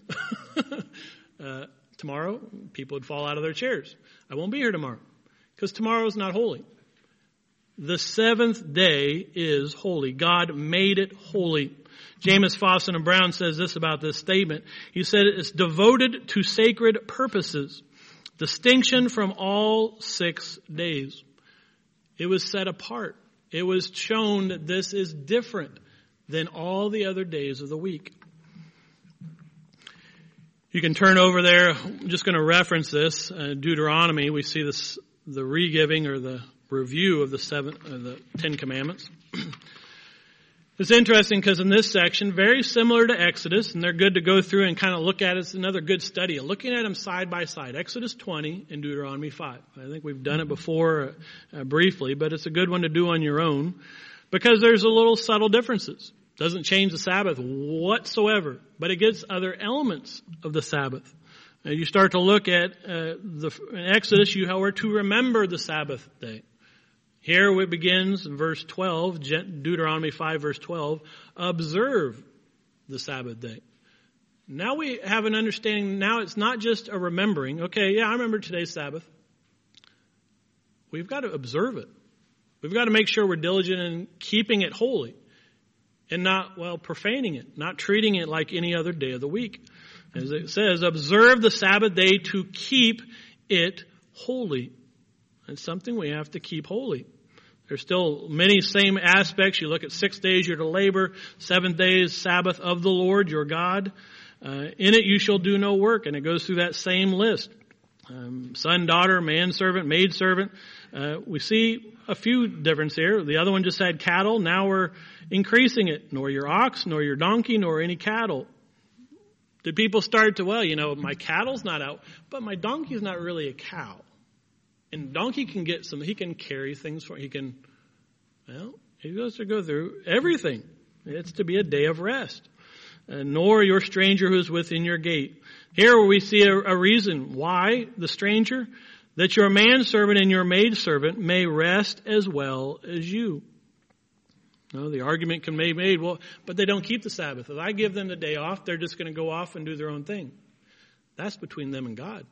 uh, tomorrow, people would fall out of their chairs. I won't be here tomorrow because tomorrow is not holy. The seventh day is holy. God made it holy. James Fawson and Brown says this about this statement. He said it's devoted to sacred purposes, distinction from all six days. It was set apart. It was shown that this is different than all the other days of the week. You can turn over there. I'm just going to reference this. Uh, Deuteronomy, we see this, the re-giving or the review of the seven, uh, the Ten Commandments. It's interesting because in this section, very similar to Exodus, and they're good to go through and kind of look at it. It's another good study, looking at them side by side, Exodus twenty and Deuteronomy five. I think we've done it before uh, briefly, but it's a good one to do on your own because there's a little subtle differences. Doesn't change the Sabbath whatsoever, but it gets other elements of the Sabbath. Now you start to look at uh, the in Exodus, you are to remember the Sabbath day. Here it begins in verse twelve, Deuteronomy five verse twelve, observe the Sabbath day. Now we have an understanding, now it's not just a remembering. Okay, yeah, I remember today's Sabbath. We've got to observe it. We've got to make sure we're diligent in keeping it holy and not, well, profaning it, not treating it like any other day of the week. As it says, observe the Sabbath day to keep it holy. It's something we have to keep holy. There's still many same aspects. You look at six days you're to labor, seventh day is Sabbath of the Lord your God. Uh, in it you shall do no work, and it goes through that same list. Um, son, daughter, manservant, maidservant. Uh, we see a few differences here. The other one just had cattle. Now we're increasing it. Nor your ox, nor your donkey, nor any cattle. Did people start to, well, you know, my cattle's not out, but my donkey's not really a cow. And donkey can get some, he can carry things for, he can, well, he goes to go through everything. It's to be a day of rest. Uh, nor your stranger who is within your gate. Here we see a, a reason why the stranger, that your manservant and your maidservant may rest as well as you. No, the argument can be made, well, but they don't keep the Sabbath. If I give them the day off, they're just going to go off and do their own thing. That's between them and God.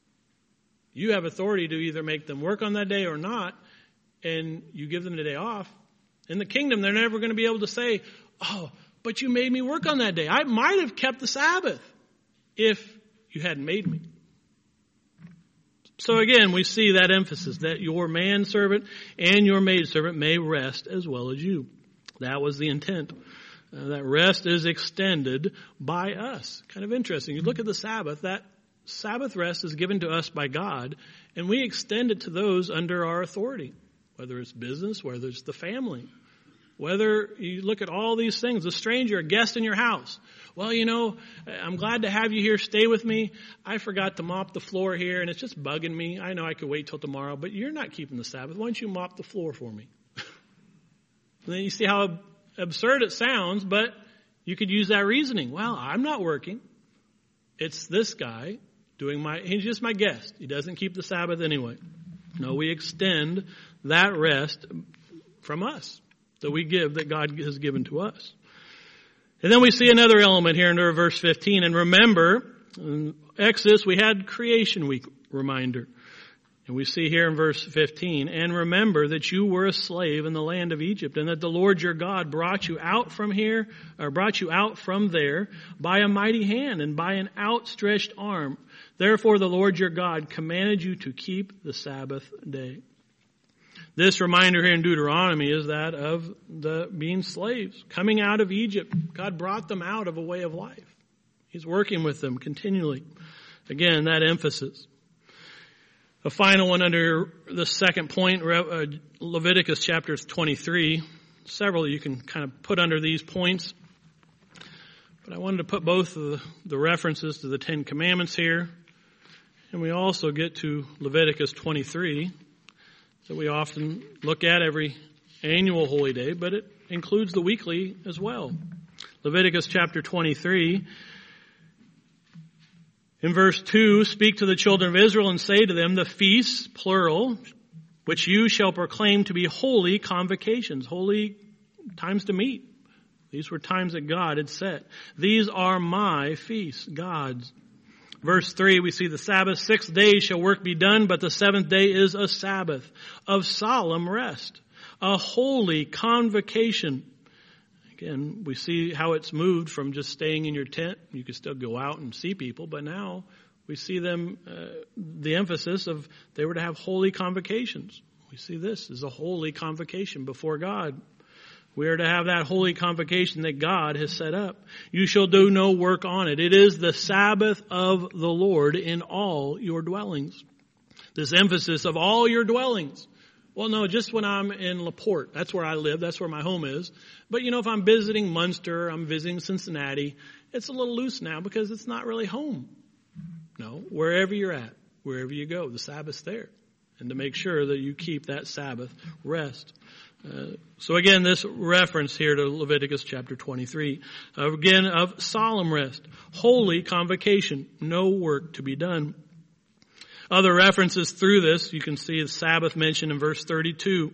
You have authority to either make them work on that day or not, and you give them the day off. In the kingdom, they're never going to be able to say, oh, but you made me work on that day. I might have kept the Sabbath if you hadn't made me. So again, we see that emphasis that your manservant and your maidservant may rest as well as you. That was the intent. Uh, that rest is extended by us. Kind of interesting. You look at the Sabbath, that Sabbath rest is given to us by God, and we extend it to those under our authority, whether it's business, whether it's the family, whether you look at all these things, a stranger, a guest in your house. Well, you know, I'm glad to have you here. Stay with me. I forgot to mop the floor here, and it's just bugging me. I know I could wait till tomorrow, but you're not keeping the Sabbath. Why don't you mop the floor for me? And then you see how absurd it sounds, but you could use that reasoning. Well, I'm not working. It's this guy doing my, he's just my guest. He doesn't keep the Sabbath anyway. No, we extend that rest from us that we give, that God has given to us. And then we see another element here in verse fifteen. And remember, in Exodus, we had creation week reminder. And we see here in verse fifteen, and remember that you were a slave in the land of Egypt, and that the Lord your God brought you out from here, or brought you out from there by a mighty hand and by an outstretched arm. Therefore the Lord your God commanded you to keep the Sabbath day. This reminder here in Deuteronomy is that of the being slaves, coming out of Egypt. God brought them out of a way of life. He's working with them continually. Again, that emphasis. A final one under the second point, Leviticus chapter twenty-three. Several you can kind of put under these points. But I wanted to put both of the, the references to the Ten Commandments here. And we also get to Leviticus twenty-three, that we often look at every annual holy day, but it includes the weekly as well. Leviticus chapter twenty-three. In verse two, speak to the children of Israel and say to them, the feasts, plural, which you shall proclaim to be holy convocations, holy times to meet. These were times that God had set. These are my feasts, God's. Verse three, we see the Sabbath. Six days shall work be done, but the seventh day is a Sabbath of solemn rest, a holy convocation. Again, we see how it's moved from just staying in your tent. You can still go out and see people, but now we see them, uh, the emphasis of they were to have holy convocations. We We see this as a holy convocation before God. We are to have that holy convocation that God has set up. You shall do no work on it. It is the Sabbath of the Lord in all your dwellings. This emphasis of all your dwellings. Well, no, just when I'm in LaPorte. That's where I live. That's where my home is. But, you know, if I'm visiting Munster, I'm visiting Cincinnati, it's a little loose now because it's not really home. No, wherever you're at, wherever you go, the Sabbath's there. And to make sure that you keep that Sabbath rest. Uh, so again, this reference here to Leviticus chapter twenty-three, uh, again, of solemn rest, holy convocation, no work to be done. Other references through this, you can see the Sabbath mentioned in verse thirty-two.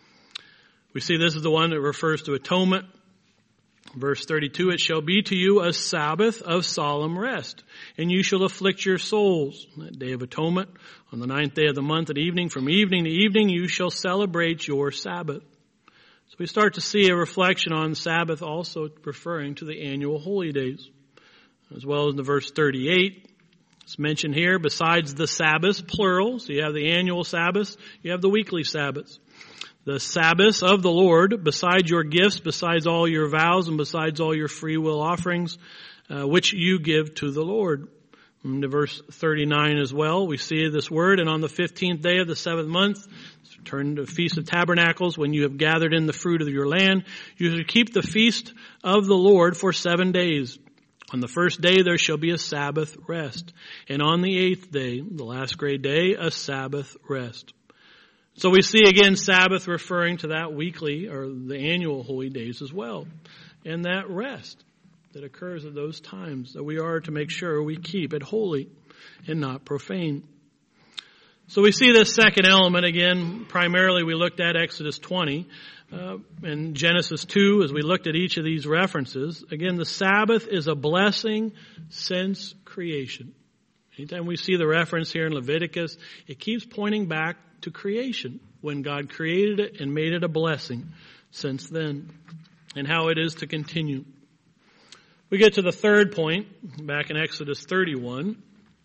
We see this is the one that refers to atonement. Verse thirty-two, it shall be to you a Sabbath of solemn rest, and you shall afflict your souls. That day of atonement, on the ninth day of the month at evening, from evening to evening, you shall celebrate your Sabbath. So we start to see a reflection on Sabbath also referring to the annual holy days. As well as in the verse thirty-eight, it's mentioned here, besides the Sabbaths, plural. So you have the annual Sabbaths, you have the weekly Sabbaths. The Sabbaths of the Lord, besides your gifts, besides all your vows, and besides all your free will offerings, uh, which you give to the Lord. In the verse thirty-nine as well, we see this word, and on the fifteenth day of the seventh month, turn to the Feast of Tabernacles, when you have gathered in the fruit of your land, you shall keep the feast of the Lord for seven days. On the first day there shall be a Sabbath rest, and on the eighth day, the last great day, a Sabbath rest. So we see again Sabbath referring to that weekly or the annual holy days as well. And that rest that occurs at those times that we are to make sure we keep it holy and not profane. So we see this second element again. Primarily we looked at Exodus twenty uh, and Genesis two as we looked at each of these references. Again, the Sabbath is a blessing since creation. Anytime we see the reference here in Leviticus, it keeps pointing back to creation, when God created it and made it a blessing since then, and how it is to continue. We get to the third point, back in Exodus thirty-one.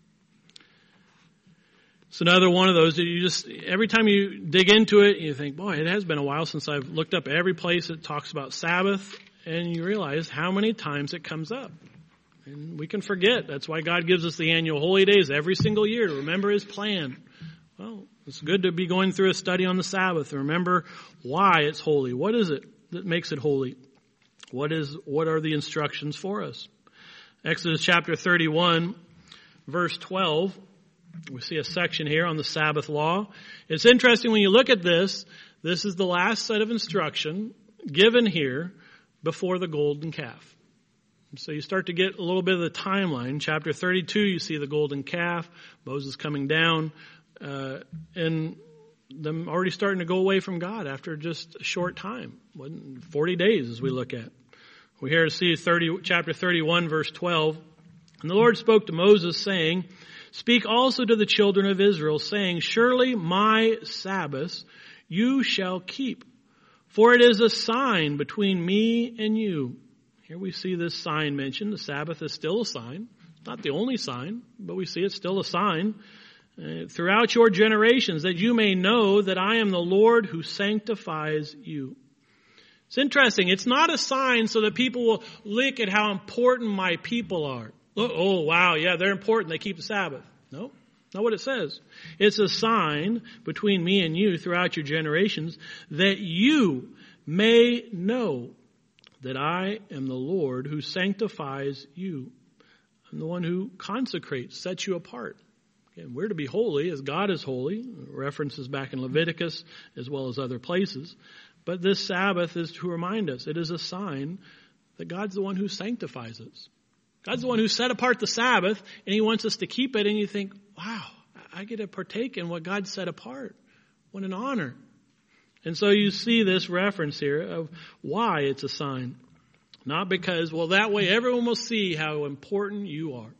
It's another one of those that you just, every time you dig into it, you think, boy, it has been a while since I've looked up every place that talks about Sabbath, and you realize how many times it comes up. And we can forget. That's why God gives us the annual holy days every single year to remember His plan. Well, it's good to be going through a study on the Sabbath and remember why it's holy. What is it that makes it holy? What is, what are the instructions for us? Exodus chapter thirty-one, verse twelve. We see a section here on the Sabbath law. It's interesting when you look at this, this is the last set of instruction given here before the golden calf. So you start to get a little bit of the timeline. Chapter thirty-two, you see the golden calf, Moses coming down, uh, and them already starting to go away from God after just a short time. forty days as we look at. We're here to see thirty, chapter thirty-one, verse twelve. And the Lord spoke to Moses, saying, speak also to the children of Israel, saying, surely my Sabbaths you shall keep, for it is a sign between me and you. Here we see this sign mentioned. The Sabbath is still a sign. Not the only sign, but we see it's still a sign uh, throughout your generations, that you may know that I am the Lord who sanctifies you. It's interesting. It's not a sign so that people will look at how important my people are. Oh, oh, wow, yeah, they're important. They keep the Sabbath. No, not what it says. It's a sign between me and you throughout your generations that you may know that I am the Lord who sanctifies you. I'm the one who consecrates, sets you apart. Again, we're to be holy as God is holy. References back in Leviticus as well as other places. But this Sabbath is to remind us. It is a sign that God's the one who sanctifies us. God's the one who set apart the Sabbath, and He wants us to keep it. And you think, wow, I get to partake in what God set apart. What an honor. And so you see this reference here of why it's a sign. Not because, well, that way everyone will see how important you are.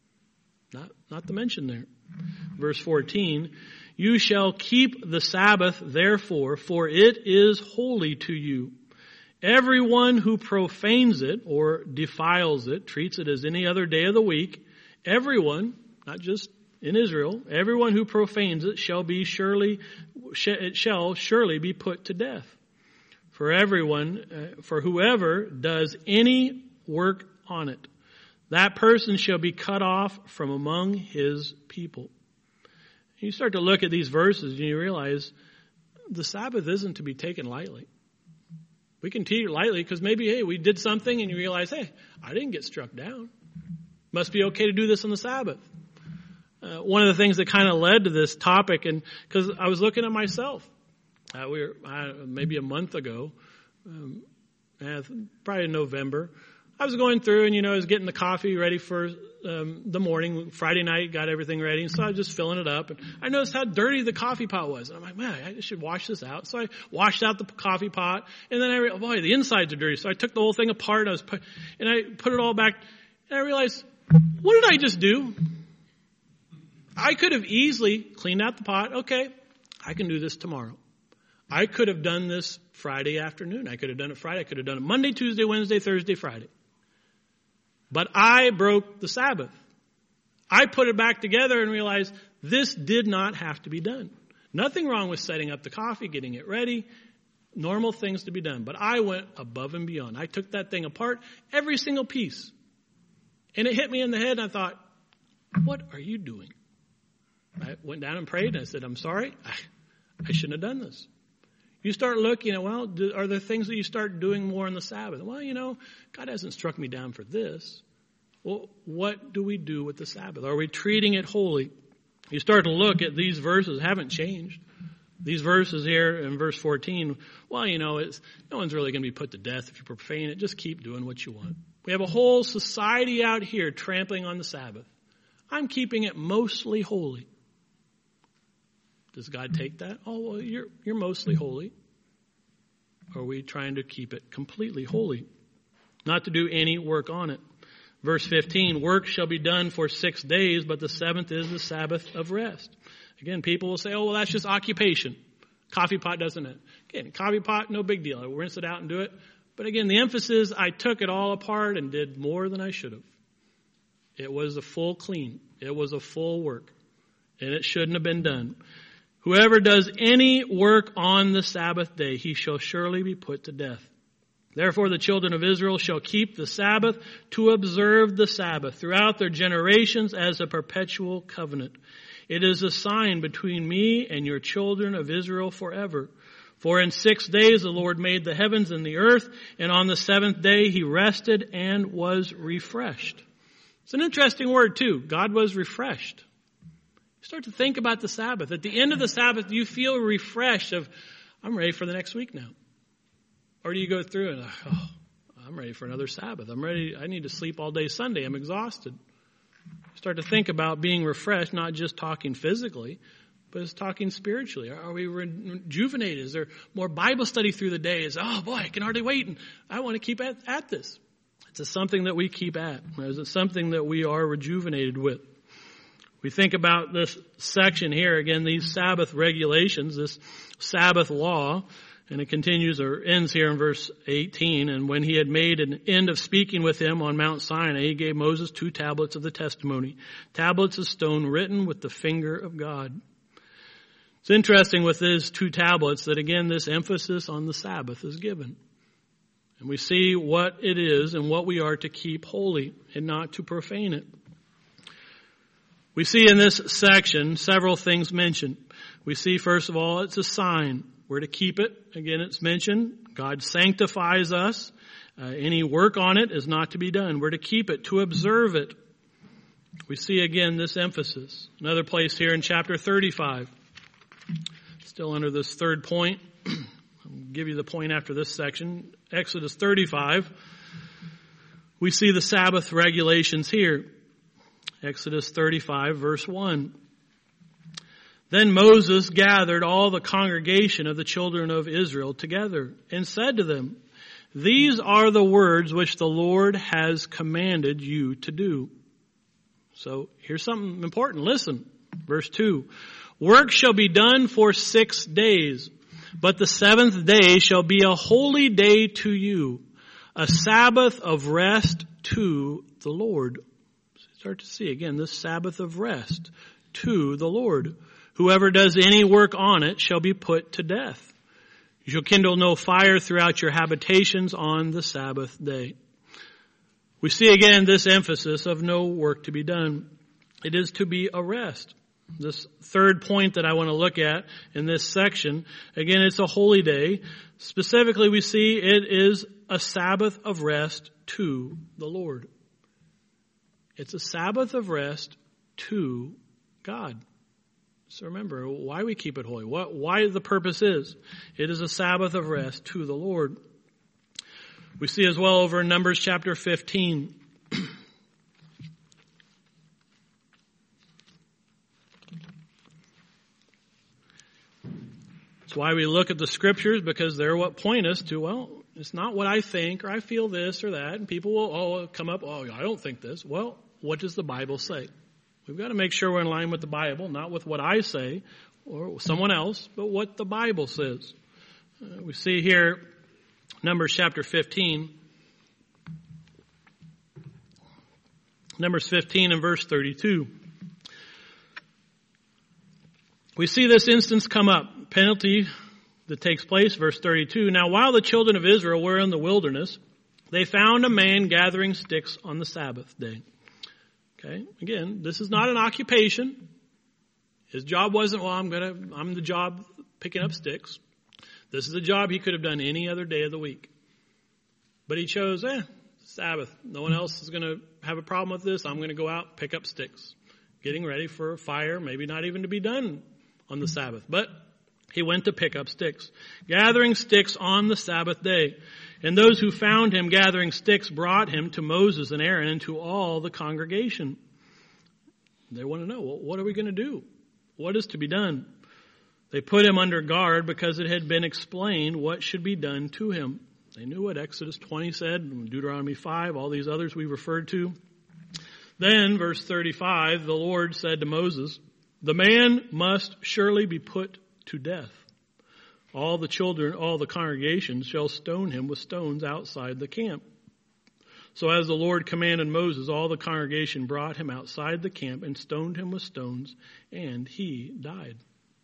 Not, not to mention there. Verse fourteen, you shall keep the Sabbath, therefore, for it is holy to you. Everyone who profanes it or defiles it, treats it as any other day of the week, everyone, not just in Israel, everyone who profanes it shall be surely it shall surely be put to death. For everyone, uh, for whoever does any work on it, that person shall be cut off from among his people. You start to look at these verses and you realize the Sabbath isn't to be taken lightly. We can take it lightly because maybe, hey, we did something and you realize, hey, I didn't get struck down. Must be okay to do this on the Sabbath. Uh, one of the things that kind of led to this topic, and because I was looking at myself, uh, we were uh, maybe a month ago, um, uh, probably in November, I was going through and, you know, I was getting the coffee ready for um, the morning. Friday night, got everything ready. And so I was just filling it up. And I noticed how dirty the coffee pot was. And I'm like, man, I should wash this out. So I washed out the coffee pot. And then I realized, boy, the insides are dirty. So I took the whole thing apart. I was put, and I put it all back. And I realized, what did I just do? I could have easily cleaned out the pot. Okay, I can do this tomorrow. I could have done this Friday afternoon. I could have done it Friday. I could have done it Monday, Tuesday, Wednesday, Thursday, Friday. But I broke the Sabbath. I put it back together and realized this did not have to be done. Nothing wrong with setting up the coffee, getting it ready, normal things to be done. But I went above and beyond. I took that thing apart, every single piece. And it hit me in the head and I thought, what are you doing? I went down and prayed and I said, I'm sorry. I, I shouldn't have done this. You start looking at, well, do, are there things that you start doing more on the Sabbath? Well, you know, God hasn't struck me down for this. Well, what do we do with the Sabbath? Are we treating it holy? You start to look at these verses, haven't changed. These verses here in verse fourteen, well, you know, it's, no one's really going to be put to death if you profane it. Just keep doing what you want. We have a whole society out here trampling on the Sabbath. I'm keeping it mostly holy. Does God take that? Oh, well, you're, you're mostly holy. Or are we trying to keep it completely holy? Not to do any work on it. Verse fifteen, work shall be done for six days, but the seventh is the Sabbath of rest. Again, people will say, oh, well, that's just occupation. Coffee pot doesn't it? Again, coffee pot, no big deal. I rinse it out and do it. But again, the emphasis, I took it all apart and did more than I should have. It was a full clean. It was a full work. And it shouldn't have been done. Whoever does any work on the Sabbath day, he shall surely be put to death. Therefore the children of Israel shall keep the Sabbath to observe the Sabbath throughout their generations as a perpetual covenant. It is a sign between me and your children of Israel forever. For in six days the Lord made the heavens and the earth, and on the seventh day he rested and was refreshed. It's an interesting word too. God was refreshed. Start to think about the Sabbath. At the end of the Sabbath, do you feel refreshed of, I'm ready for the next week now? Or do you go through and, oh, I'm ready for another Sabbath. I'm ready. I need to sleep all day Sunday. I'm exhausted. Start to think about being refreshed, not just talking physically, but it's talking spiritually. Are we rejuvenated? Is there more Bible study through the day? Is, oh boy, I can hardly wait. And I want to keep at, at this. It's something that we keep at. Is it something that we are rejuvenated with? We think about this section here, again, these Sabbath regulations, this Sabbath law, and it continues or ends here in verse eighteen. And when he had made an end of speaking with him on Mount Sinai, he gave Moses two tablets of the testimony, tablets of stone written with the finger of God. It's interesting with these two tablets that, again, this emphasis on the Sabbath is given. And we see what it is and what we are to keep holy and not to profane it. We see in this section several things mentioned. We see, first of all, it's a sign. We're to keep it. Again, it's mentioned. God sanctifies us. Uh, any work on it is not to be done. We're to keep it, to observe it. We see again this emphasis. Another place here in chapter thirty-five. Still under this third point. I'll give you the point after this section. Exodus thirty-five. We see the Sabbath regulations here. Exodus thirty-five, verse one. Then Moses gathered all the congregation of the children of Israel together and said to them, these are the words which the Lord has commanded you to do. So here's something important. Listen, verse two. Work shall be done for six days, but the seventh day shall be a holy day to you, a Sabbath of rest to the Lord. Start to see again this Sabbath of rest to the Lord. Whoever does any work on it shall be put to death. You shall kindle no fire throughout your habitations on the Sabbath day. We see again this emphasis of no work to be done. It is to be a rest. This third point that I want to look at in this section, again, it's a holy day. Specifically, we see it is a Sabbath of rest to the Lord. It's a Sabbath of rest to God. So remember why we keep it holy, what, why the purpose is. It is a Sabbath of rest to the Lord. We see as well over in Numbers chapter fifteen. It's why we look at the scriptures, because they're what point us to, well, it's not what I think or I feel this or that. And people will oh, come up, oh, I don't think this. Well, what does the Bible say? We've got to make sure we're in line with the Bible, not with what I say or someone else, but what the Bible says. Uh, we see here, Numbers chapter fifteen. Numbers fifteen and verse thirty-two. We see this instance come up. Penalty that takes place, verse thirty-two. Now while the children of Israel were in the wilderness, they found a man gathering sticks on the Sabbath day. Okay, again, this is not an occupation. His job wasn't, well, I'm gonna, I'm the job picking up sticks. This is a job he could have done any other day of the week. But he chose, eh, Sabbath. No one else is going to have a problem with this. I'm going to go out, pick up sticks. Getting ready for a fire, maybe not even to be done on the Sabbath. But he went to pick up sticks. Gathering sticks on the Sabbath day. And those who found him gathering sticks brought him to Moses and Aaron and to all the congregation. They want to know, well, what are we going to do? What is to be done? They put him under guard because it had been explained what should be done to him. They knew what Exodus twenty said, Deuteronomy five, all these others we referred to. Then, verse thirty-five, the Lord said to Moses, the man must surely be put to death. All the children, all the congregations shall stone him with stones outside the camp. So as the Lord commanded Moses, all the congregation brought him outside the camp and stoned him with stones, and he died.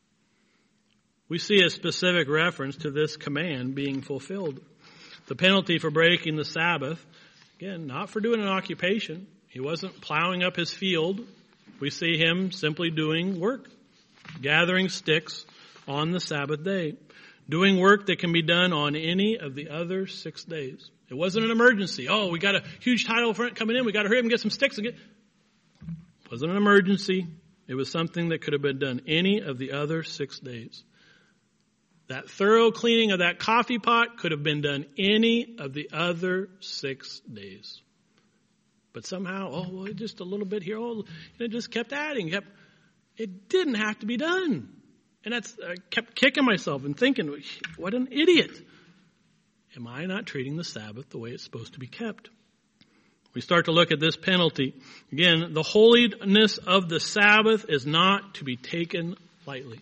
We see a specific reference to this command being fulfilled. The penalty for breaking the Sabbath, again, not for doing an occupation. He wasn't plowing up his field. We see him simply doing work, gathering sticks on the Sabbath day, doing work that can be done on any of the other six days. It wasn't an emergency. Oh, we got a huge tidal front coming in. We got to hurry up and get some sticks and get. It wasn't an emergency. It was something that could have been done any of the other six days. That thorough cleaning of that coffee pot could have been done any of the other six days. But somehow, oh, well, just a little bit here. Oh, it just kept adding. Kept, it didn't have to be done. And that's, I kept kicking myself and thinking, what an idiot. Am I not treating the Sabbath the way it's supposed to be kept? We start to look at this penalty. Again, the holiness of the Sabbath is not to be taken lightly.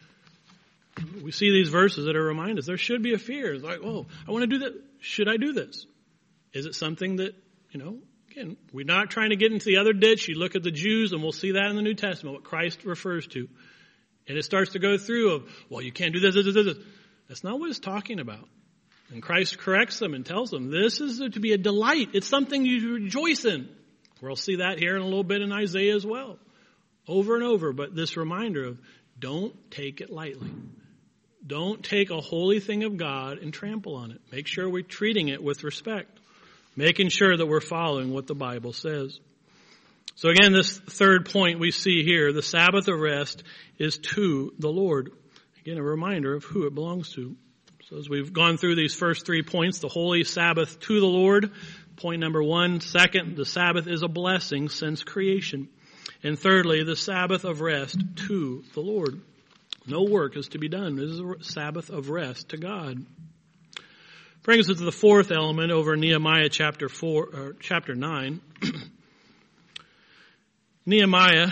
We see these verses that are remind us there should be a fear. It's like, oh, I want to do that. Should I do this? Is it something that, you know, again, we're not trying to get into the other ditch. You look at the Jews, and we'll see that in the New Testament, what Christ refers to. And it starts to go through of, well, you can't do this, this, this, this. That's not what it's talking about. And Christ corrects them and tells them, this is to be a delight. It's something you rejoice in. We'll see that here in a little bit in Isaiah as well. Over and over, but this reminder of don't take it lightly. Don't take a holy thing of God and trample on it. Make sure we're treating it with respect. Making sure that we're following what the Bible says. So again, this third point we see here, the Sabbath of rest is to the Lord. Again, a reminder of who it belongs to. So as we've gone through these first three points, the holy Sabbath to the Lord. Point number one. Second, the Sabbath is a blessing since creation. And thirdly, the Sabbath of rest to the Lord. No work is to be done. This is a Sabbath of rest to God. Brings us to the fourth element over in Nehemiah chapter four, or chapter nine. Nehemiah.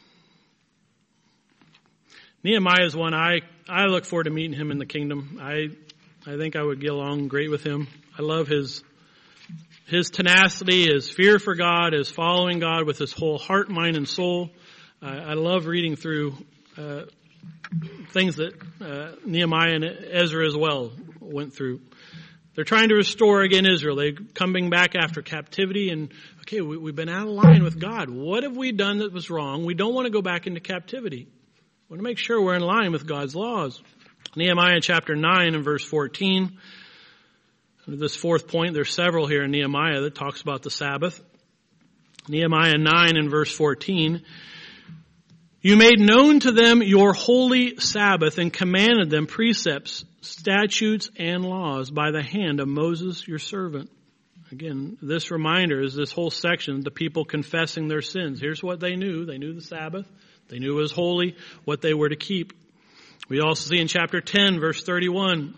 Nehemiah is one I, I look forward to meeting him in the kingdom. I I think I would get along great with him. I love his his tenacity, his fear for God, his following God with his whole heart, mind, and soul. I, I love reading through uh, things that uh, Nehemiah and Ezra as well went through. They're trying to restore again Israel. They're coming back after captivity and, okay, we, we've been out of line with God. What have we done that was wrong? We don't want to go back into captivity. We want to make sure we're in line with God's laws. Nehemiah chapter nine and verse fourteen. This fourth point, there's several here in Nehemiah that talks about the Sabbath. Nehemiah nine and verse fourteen. You made known to them your holy Sabbath and commanded them precepts, statutes, and laws by the hand of Moses your servant. Again, this reminder is this whole section, the people confessing their sins. Here's what they knew. They knew the Sabbath. They knew it was holy, what they were to keep. We also see in chapter ten, verse thirty-one.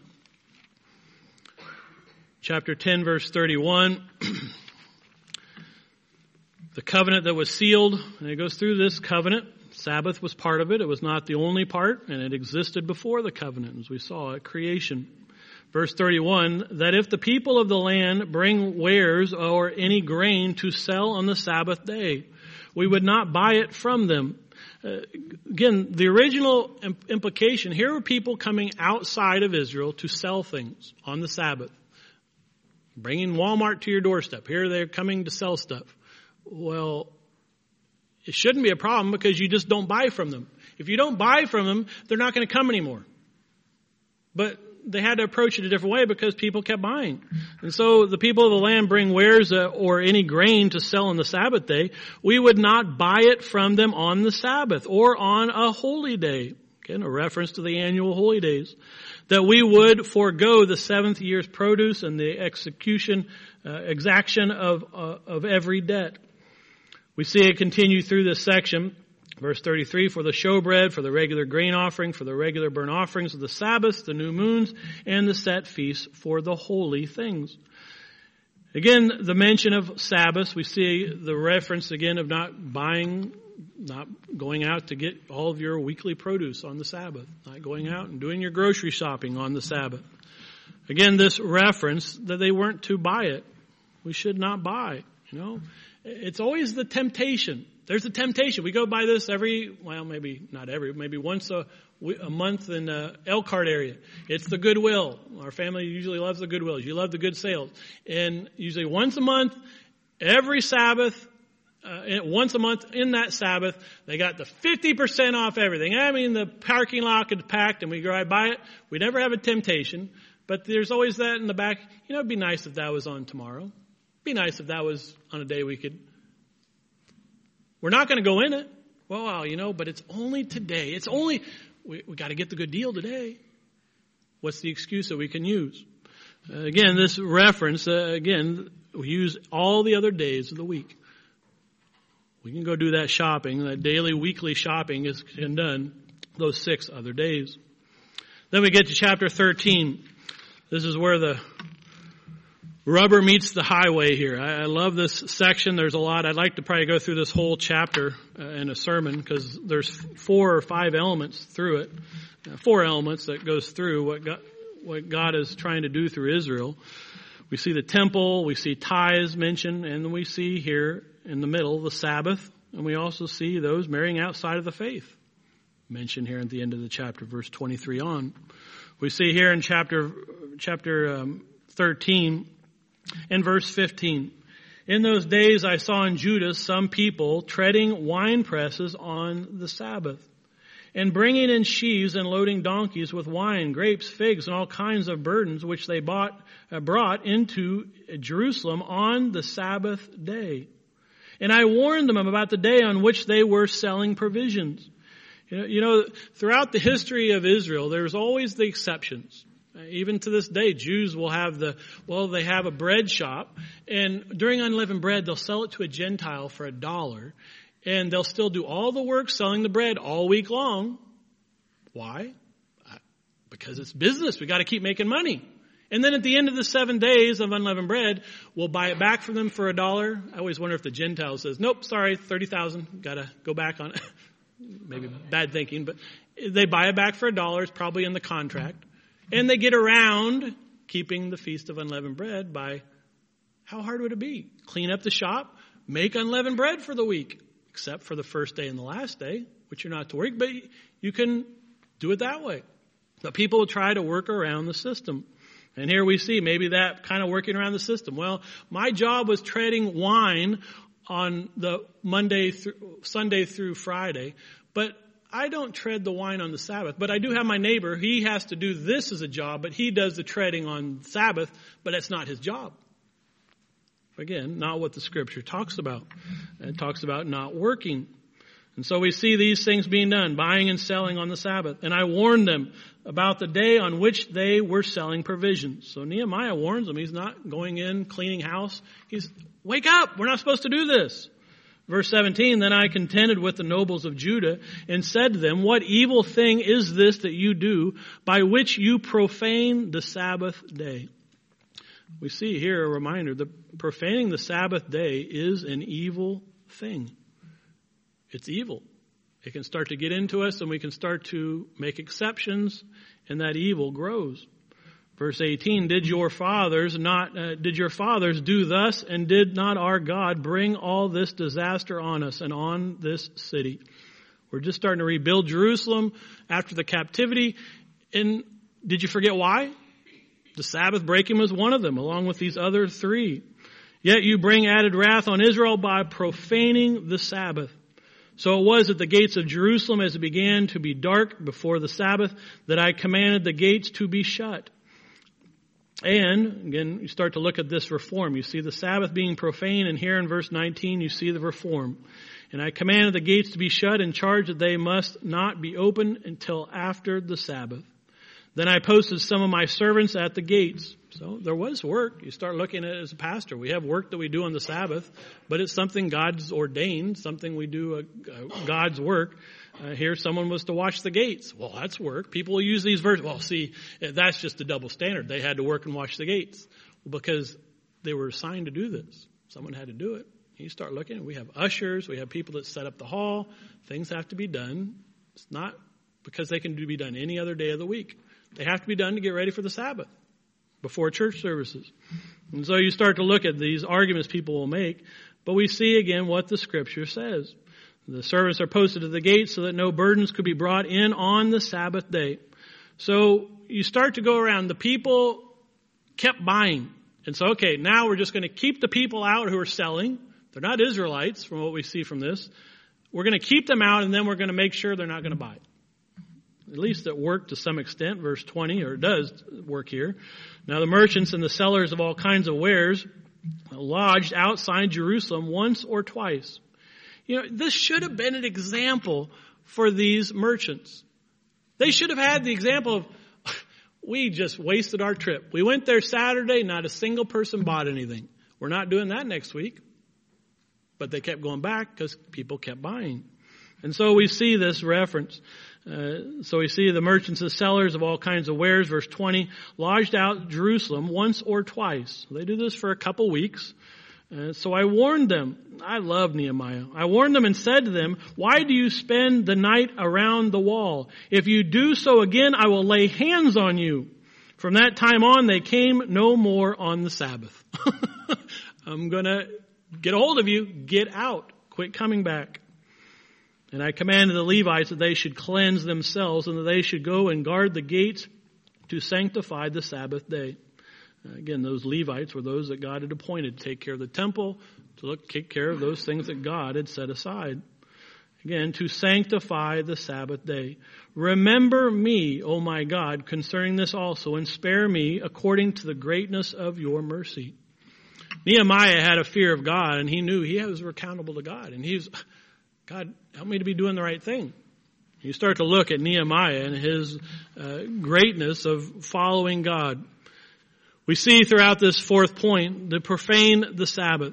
Chapter ten, verse thirty-one. The covenant that was sealed, and it goes through this covenant. Sabbath was part of it. It was not the only part, and it existed before the covenant, as we saw at creation. Verse thirty-one, that if the people of the land bring wares or any grain to sell on the Sabbath day, we would not buy it from them. Uh, again, the original implication, here were people coming outside of Israel to sell things on the Sabbath. Bringing Walmart to your doorstep. Here they're coming to sell stuff. Well, it shouldn't be a problem because you just don't buy from them. If you don't buy from them, they're not going to come anymore. But they had to approach it a different way because people kept buying. And so the people of the land bring wares uh, or any grain to sell on the Sabbath day. We would not buy it from them on the Sabbath or on a holy day. Again, a reference to the annual holy days. That we would forego the seventh year's produce and the execution, uh, exaction of, uh, of every debt. We see it continue through this section. Verse thirty-three, for the showbread, for the regular grain offering, for the regular burnt offerings of the Sabbaths, the new moons, and the set feasts for the holy things. Again, the mention of Sabbaths, we see the reference again of not buying, not going out to get all of your weekly produce on the Sabbath, not going out and doing your grocery shopping on the Sabbath. Again, this reference that they weren't to buy it. We should not buy, you know. It's always the temptation. There's a temptation. We go by this every, well, maybe not every, maybe once a, a month in the Elkhart area. It's the Goodwill. Our family usually loves the Goodwills. You love the good sales. And usually once a month, every Sabbath, uh, once a month in that Sabbath, they got the fifty percent off everything. I mean, the parking lot is packed and we drive by it. We never have a temptation. But there's always that in the back. You know, it'd be nice if that was on tomorrow. It'd be nice if that was on a day we could. We're not going to go in it. Well, you know, but it's only today. It's only, we, we got to get the good deal today. What's the excuse that we can use? Uh, again, this reference, uh, again, we use all the other days of the week. We can go do that shopping. That daily, weekly shopping is done those six other days. Then we get to chapter thirteen. This is where the rubber meets the highway here. I, I love this section. There's a lot. I'd like to probably go through this whole chapter uh, in a sermon because there's four or five elements through it. Uh, four elements that goes through what God, what God is trying to do through Israel. We see the temple. We see tithes mentioned. And we see here in the middle the Sabbath. And we also see those marrying outside of the faith mentioned here at the end of the chapter, verse twenty-three on. We see here in chapter, chapter um, thirteen, in verse fifteen, in those days I saw in Judah some people treading wine presses on the Sabbath, and bringing in sheaves and loading donkeys with wine, grapes, figs, and all kinds of burdens which they bought, uh, brought into Jerusalem on the Sabbath day. And I warned them about the day on which they were selling provisions. You know, you know throughout the history of Israel, there's always the exceptions. Even to this day, Jews will have the, well, they have a bread shop, and during unleavened bread, they'll sell it to a Gentile for a dollar, and they'll still do all the work selling the bread all week long. Why? Because it's business. We got to keep making money. And then at the end of the seven days of unleavened bread, we'll buy it back from them for a dollar. I always wonder if the Gentile says, nope, sorry, thirty thousand, got to go back on it. Maybe bad thinking, but they buy it back for a dollar. It's probably in the contract. And they get around keeping the Feast of Unleavened Bread by, how hard would it be? Clean up the shop, make unleavened bread for the week, except for the first day and the last day, which you're not to worry. But you can do it that way. But people will try to work around the system. And here we see maybe that kind of working around the system. Well, my job was treading wine on the Monday through Sunday through Friday, but I don't tread the wine on the Sabbath. But I do have my neighbor. He has to do this as a job, but he does the treading on Sabbath, but that's not his job. Again, not what the Scripture talks about. It talks about not working. And so we see these things being done, buying and selling on the Sabbath. And I warned them about the day on which they were selling provisions. So Nehemiah warns them. He's not going in, cleaning house. He's, wake up! We're not supposed to do this. Verse seventeen, then I contended with the nobles of Judah and said to them, what evil thing is this that you do by which you profane the Sabbath day? We see here a reminder that profaning the Sabbath day is an evil thing. It's evil. It can start to get into us and we can start to make exceptions and that evil grows. Verse eighteen, did your fathers not, uh, did your fathers do thus and did not our God bring all this disaster on us and on this city? We're just starting to rebuild Jerusalem after the captivity. And did you forget why? The Sabbath breaking was one of them, along with these other three. Yet you bring added wrath on Israel by profaning the Sabbath. So it was at the gates of Jerusalem as it began to be dark before the Sabbath that I commanded the gates to be shut. And, again, you start to look at this reform. You see the Sabbath being profane, and here in verse nineteen you see the reform. And I commanded the gates to be shut and charged that they must not be opened until after the Sabbath. Then I posted some of my servants at the gates. So there was work. You start looking at it as a pastor. We have work that we do on the Sabbath, but it's something God's ordained, something we do, uh, God's work. Uh, here someone was to watch the gates. Well, that's work. People will use these verses. Well, see, that's just a double standard. They had to work and watch the gates because they were assigned to do this. Someone had to do it. You start looking, we have ushers, we have people that set up the hall. Things have to be done. It's not because they can be done any other day of the week. They have to be done to get ready for the Sabbath before church services. And so you start to look at these arguments people will make, but we see again what the Scripture says. The servants are posted at the gate so that no burdens could be brought in on the Sabbath day. So you start to go around. The people kept buying. And so, okay, now we're just going to keep the people out who are selling. They're not Israelites from what we see from this. We're going to keep them out and then we're going to make sure they're not going to buy. At least it worked to some extent, verse twenty, or it does work here. Now the merchants and the sellers of all kinds of wares lodged outside Jerusalem once or twice. You know, this should have been an example for these merchants. They should have had the example of, we just wasted our trip. We went there Saturday, not a single person bought anything. We're not doing that next week. But they kept going back because people kept buying. And so we see this reference. Uh, so we see the merchants and sellers of all kinds of wares, verse twenty, lodged out Jerusalem once or twice. They do this for a couple weeks. Uh, so I warned them. I love Nehemiah. I warned them and said to them, why do you spend the night around the wall? If you do so again, I will lay hands on you. From that time on, they came no more on the Sabbath. I'm going to get a hold of you. Get out. Quit coming back. And I commanded the Levites that they should cleanse themselves and that they should go and guard the gates to sanctify the Sabbath day. Again, those Levites were those that God had appointed to take care of the temple, to look, take care of those things that God had set aside. Again, to sanctify the Sabbath day. Remember me, O my God, concerning this also, and spare me according to the greatness of your mercy. Nehemiah had a fear of God, and he knew he was accountable to God. And he was, God, help me to be doing the right thing. You start to look at Nehemiah and his uh, greatness of following God. We see throughout this fourth point, to profane the Sabbath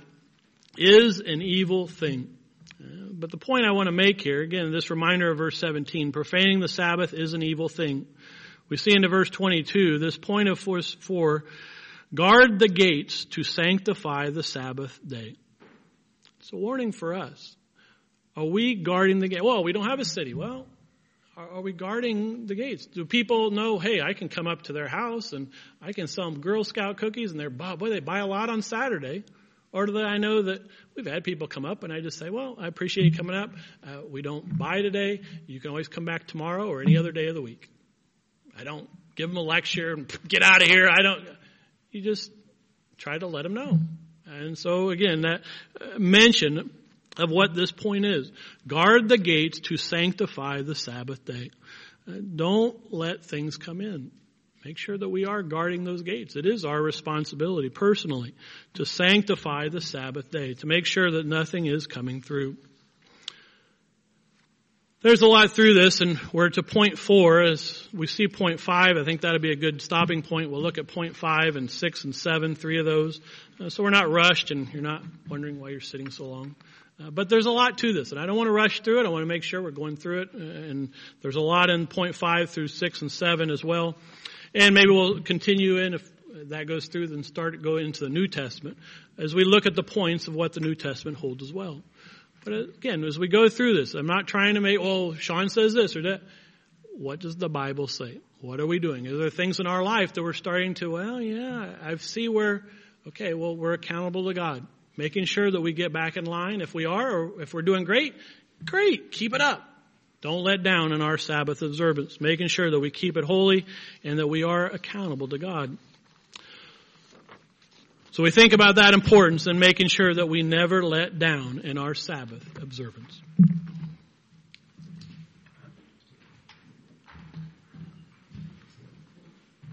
is an evil thing. Uh, but the point I want to make here, again, this reminder of verse seventeen, profaning the Sabbath is an evil thing. We see into verse twenty-two, this point of verse four, guard the gates to sanctify the Sabbath day. It's a warning for us. Are we guarding the gate? Well, we don't have a city. Well, are, are we guarding the gates? Do people know, hey, I can come up to their house and I can sell them Girl Scout cookies and they're, boy, they buy a lot on Saturday. Or do I know that we've had people come up and I just say, well, I appreciate you coming up. Uh, we don't buy today. You can always come back tomorrow or any other day of the week. I don't give them a lecture and get out of here. I don't. You just try to let them know. And so, again, that mention of what this point is. Guard the gates to sanctify the Sabbath day. Don't let things come in. Make sure that we are guarding those gates. It is our responsibility personally to sanctify the Sabbath day, to make sure that nothing is coming through. There's a lot through this, and we're to point four. As we see point five, I think that'll be a good stopping point. We'll look at point five and six and seven, three of those. Uh, so we're not rushed, and you're not wondering why you're sitting so long. Uh, but there's a lot to this, and I don't want to rush through it. I want to make sure we're going through it. And there's a lot in point five through six and seven as well. And maybe we'll continue in, if that goes through, then start going into the New Testament as we look at the points of what the New Testament holds as well. But again, as we go through this, I'm not trying to make, oh, Sean says this or that. What does the Bible say? What are we doing? Are there things in our life that we're starting to, well, yeah, I see where, okay, well, we're accountable to God. Making sure that we get back in line. If we are, or if we're doing great, great, keep it up. Don't let down in our Sabbath observance. Making sure that we keep it holy and that we are accountable to God. So we think about that importance and making sure that we never let down in our Sabbath observance.